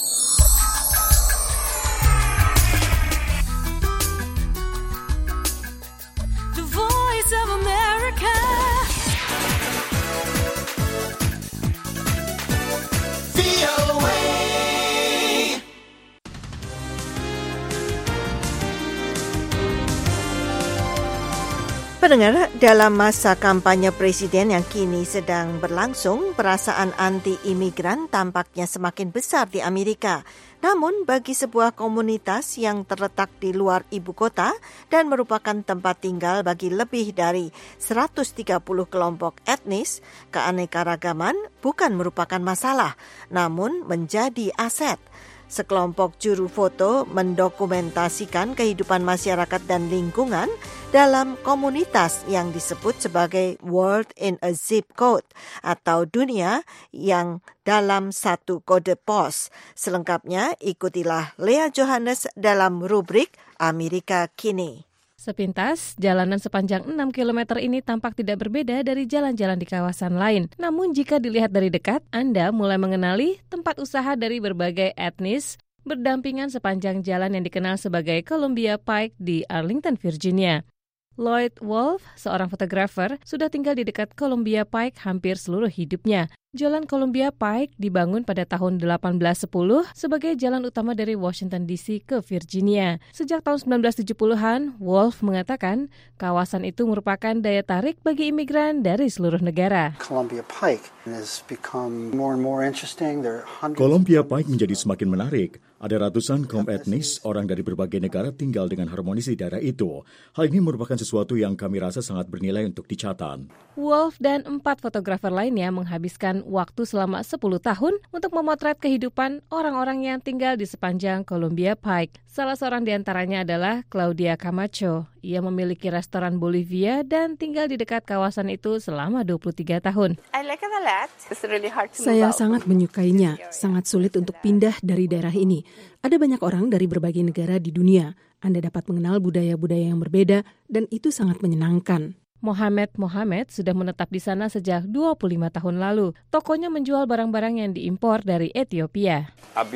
The Voice of America. Pendengar, dalam masa kampanye presiden yang kini sedang berlangsung, perasaan anti-imigran tampaknya semakin besar di Amerika. Namun, bagi sebuah komunitas yang terletak di luar ibu kota dan merupakan tempat tinggal bagi lebih dari 130 kelompok etnis, keanekaragaman bukan merupakan masalah, namun menjadi aset. Sekelompok juru foto mendokumentasikan kehidupan masyarakat dan lingkungan dalam komunitas yang disebut sebagai World in a Zip Code atau dunia yang dalam satu kode pos. Selengkapnya ikutilah Lea Johannes dalam rubrik Amerika Kini. Sepintas, jalanan sepanjang 6 km ini tampak tidak berbeda dari jalan-jalan di kawasan lain. Namun jika dilihat dari dekat, Anda mulai mengenali tempat usaha dari berbagai etnis berdampingan sepanjang jalan yang dikenal sebagai Columbia Pike di Arlington, Virginia. Lloyd Wolf, seorang fotografer, sudah tinggal di dekat Columbia Pike hampir seluruh hidupnya. Jalan Columbia Pike dibangun pada tahun 1810 sebagai jalan utama dari Washington DC ke Virginia. Sejak tahun 1970-an, Wolf mengatakan kawasan itu merupakan daya tarik bagi imigran dari seluruh negara. Columbia Pike has become more and more interesting. Columbia Pike menjadi semakin menarik. Ada ratusan kaum etnis, orang dari berbagai negara tinggal dengan harmonis di daerah itu. Hal ini merupakan sesuatu yang kami rasa sangat bernilai untuk dicatat. Wolf dan 4 fotografer lainnya menghabiskan waktu selama 10 tahun untuk memotret kehidupan orang-orang yang tinggal di sepanjang Columbia Pike. Salah seorang di antaranya adalah Claudia Camacho. Ia memiliki restoran Bolivia dan tinggal di dekat kawasan itu selama 23 tahun. Saya sangat menyukainya. Sangat sulit untuk pindah dari daerah ini. Ada banyak orang dari berbagai negara di dunia. Anda dapat mengenal budaya-budaya yang berbeda dan itu sangat menyenangkan. Mohamed sudah menetap di sana sejak 25 tahun lalu. Tokonya menjual barang-barang yang diimpor dari Ethiopia.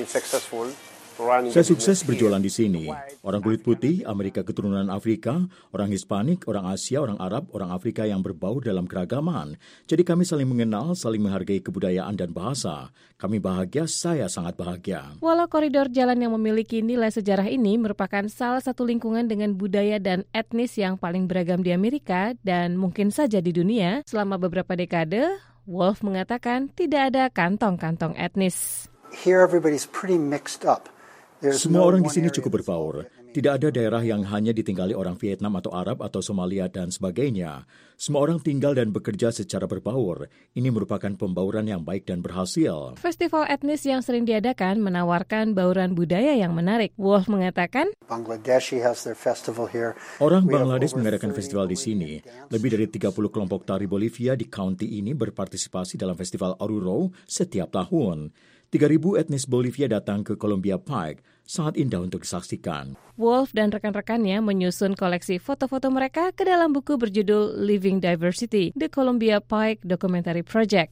Saya sukses berjualan di sini. Orang kulit putih, Amerika keturunan Afrika, orang Hispanik, orang Asia, orang Arab, orang Afrika yang berbaur dalam keragaman. Jadi kami saling mengenal, saling menghargai kebudayaan dan bahasa. Kami bahagia, saya sangat bahagia. Walau koridor jalan yang memiliki nilai sejarah ini merupakan salah satu lingkungan dengan budaya dan etnis yang paling beragam di Amerika dan mungkin saja di dunia, selama beberapa dekade, Wolf mengatakan tidak ada kantong-kantong etnis. Here everybody's pretty mixed up. Semua orang di sini cukup berbaur. Tidak ada daerah yang hanya ditinggali orang Vietnam atau Arab atau Somalia dan sebagainya. Semua orang tinggal dan bekerja secara berbaur. Ini merupakan pembauran yang baik dan berhasil. Festival etnis yang sering diadakan menawarkan bauran budaya yang menarik. Wolf mengatakan, orang Bangladesh mengadakan festival di sini. Lebih dari 30 kelompok tari Bolivia di county ini berpartisipasi dalam festival Oruro setiap tahun. 3.000 etnis Bolivia datang ke Columbia Pike. Sangat indah untuk disaksikan. Wolf dan rekan-rekannya menyusun koleksi foto-foto mereka ke dalam buku berjudul Living Diversity, The Columbia Pike Documentary Project.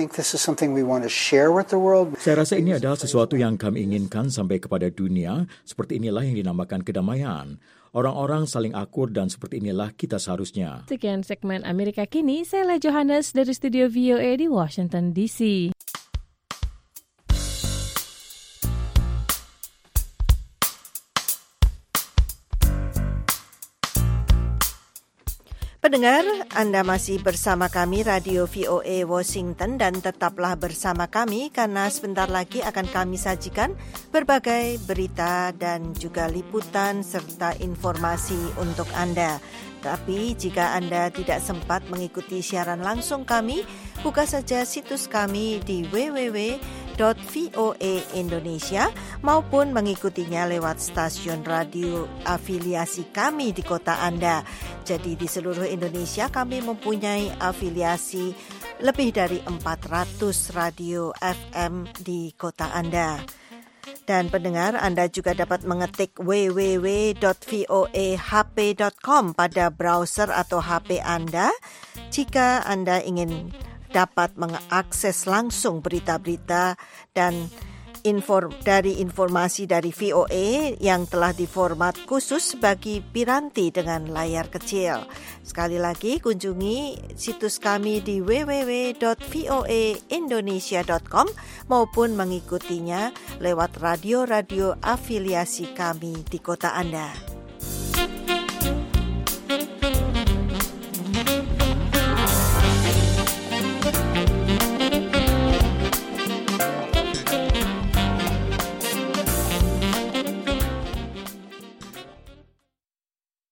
Saya rasa ini adalah sesuatu yang kami inginkan sampai kepada dunia. Seperti inilah yang dinamakan kedamaian. Orang-orang saling akur dan seperti inilah kita seharusnya. Sekian segmen Amerika Kini, saya Lea Johannes dari studio VOA di Washington DC. Pendengar, Anda masih bersama kami Radio VOA Washington dan tetaplah bersama kami karena sebentar lagi akan kami sajikan berbagai berita dan juga liputan serta informasi untuk Anda. Tapi jika Anda tidak sempat mengikuti siaran langsung kami, buka saja situs kami di www.voaindonesia maupun mengikutinya lewat stasiun radio afiliasi kami di kota Anda. Jadi di seluruh Indonesia kami mempunyai afiliasi lebih dari 400 radio FM di kota Anda. Dan pendengar, Anda juga dapat mengetik www.voahp.com pada browser atau HP Anda jika Anda ingin dapat mengakses langsung berita-berita dan informasi dari VOA yang telah diformat khusus bagi piranti dengan layar kecil. Sekali lagi, kunjungi situs kami di www.voaindonesia.com maupun mengikutinya lewat radio-radio afiliasi kami di kota Anda.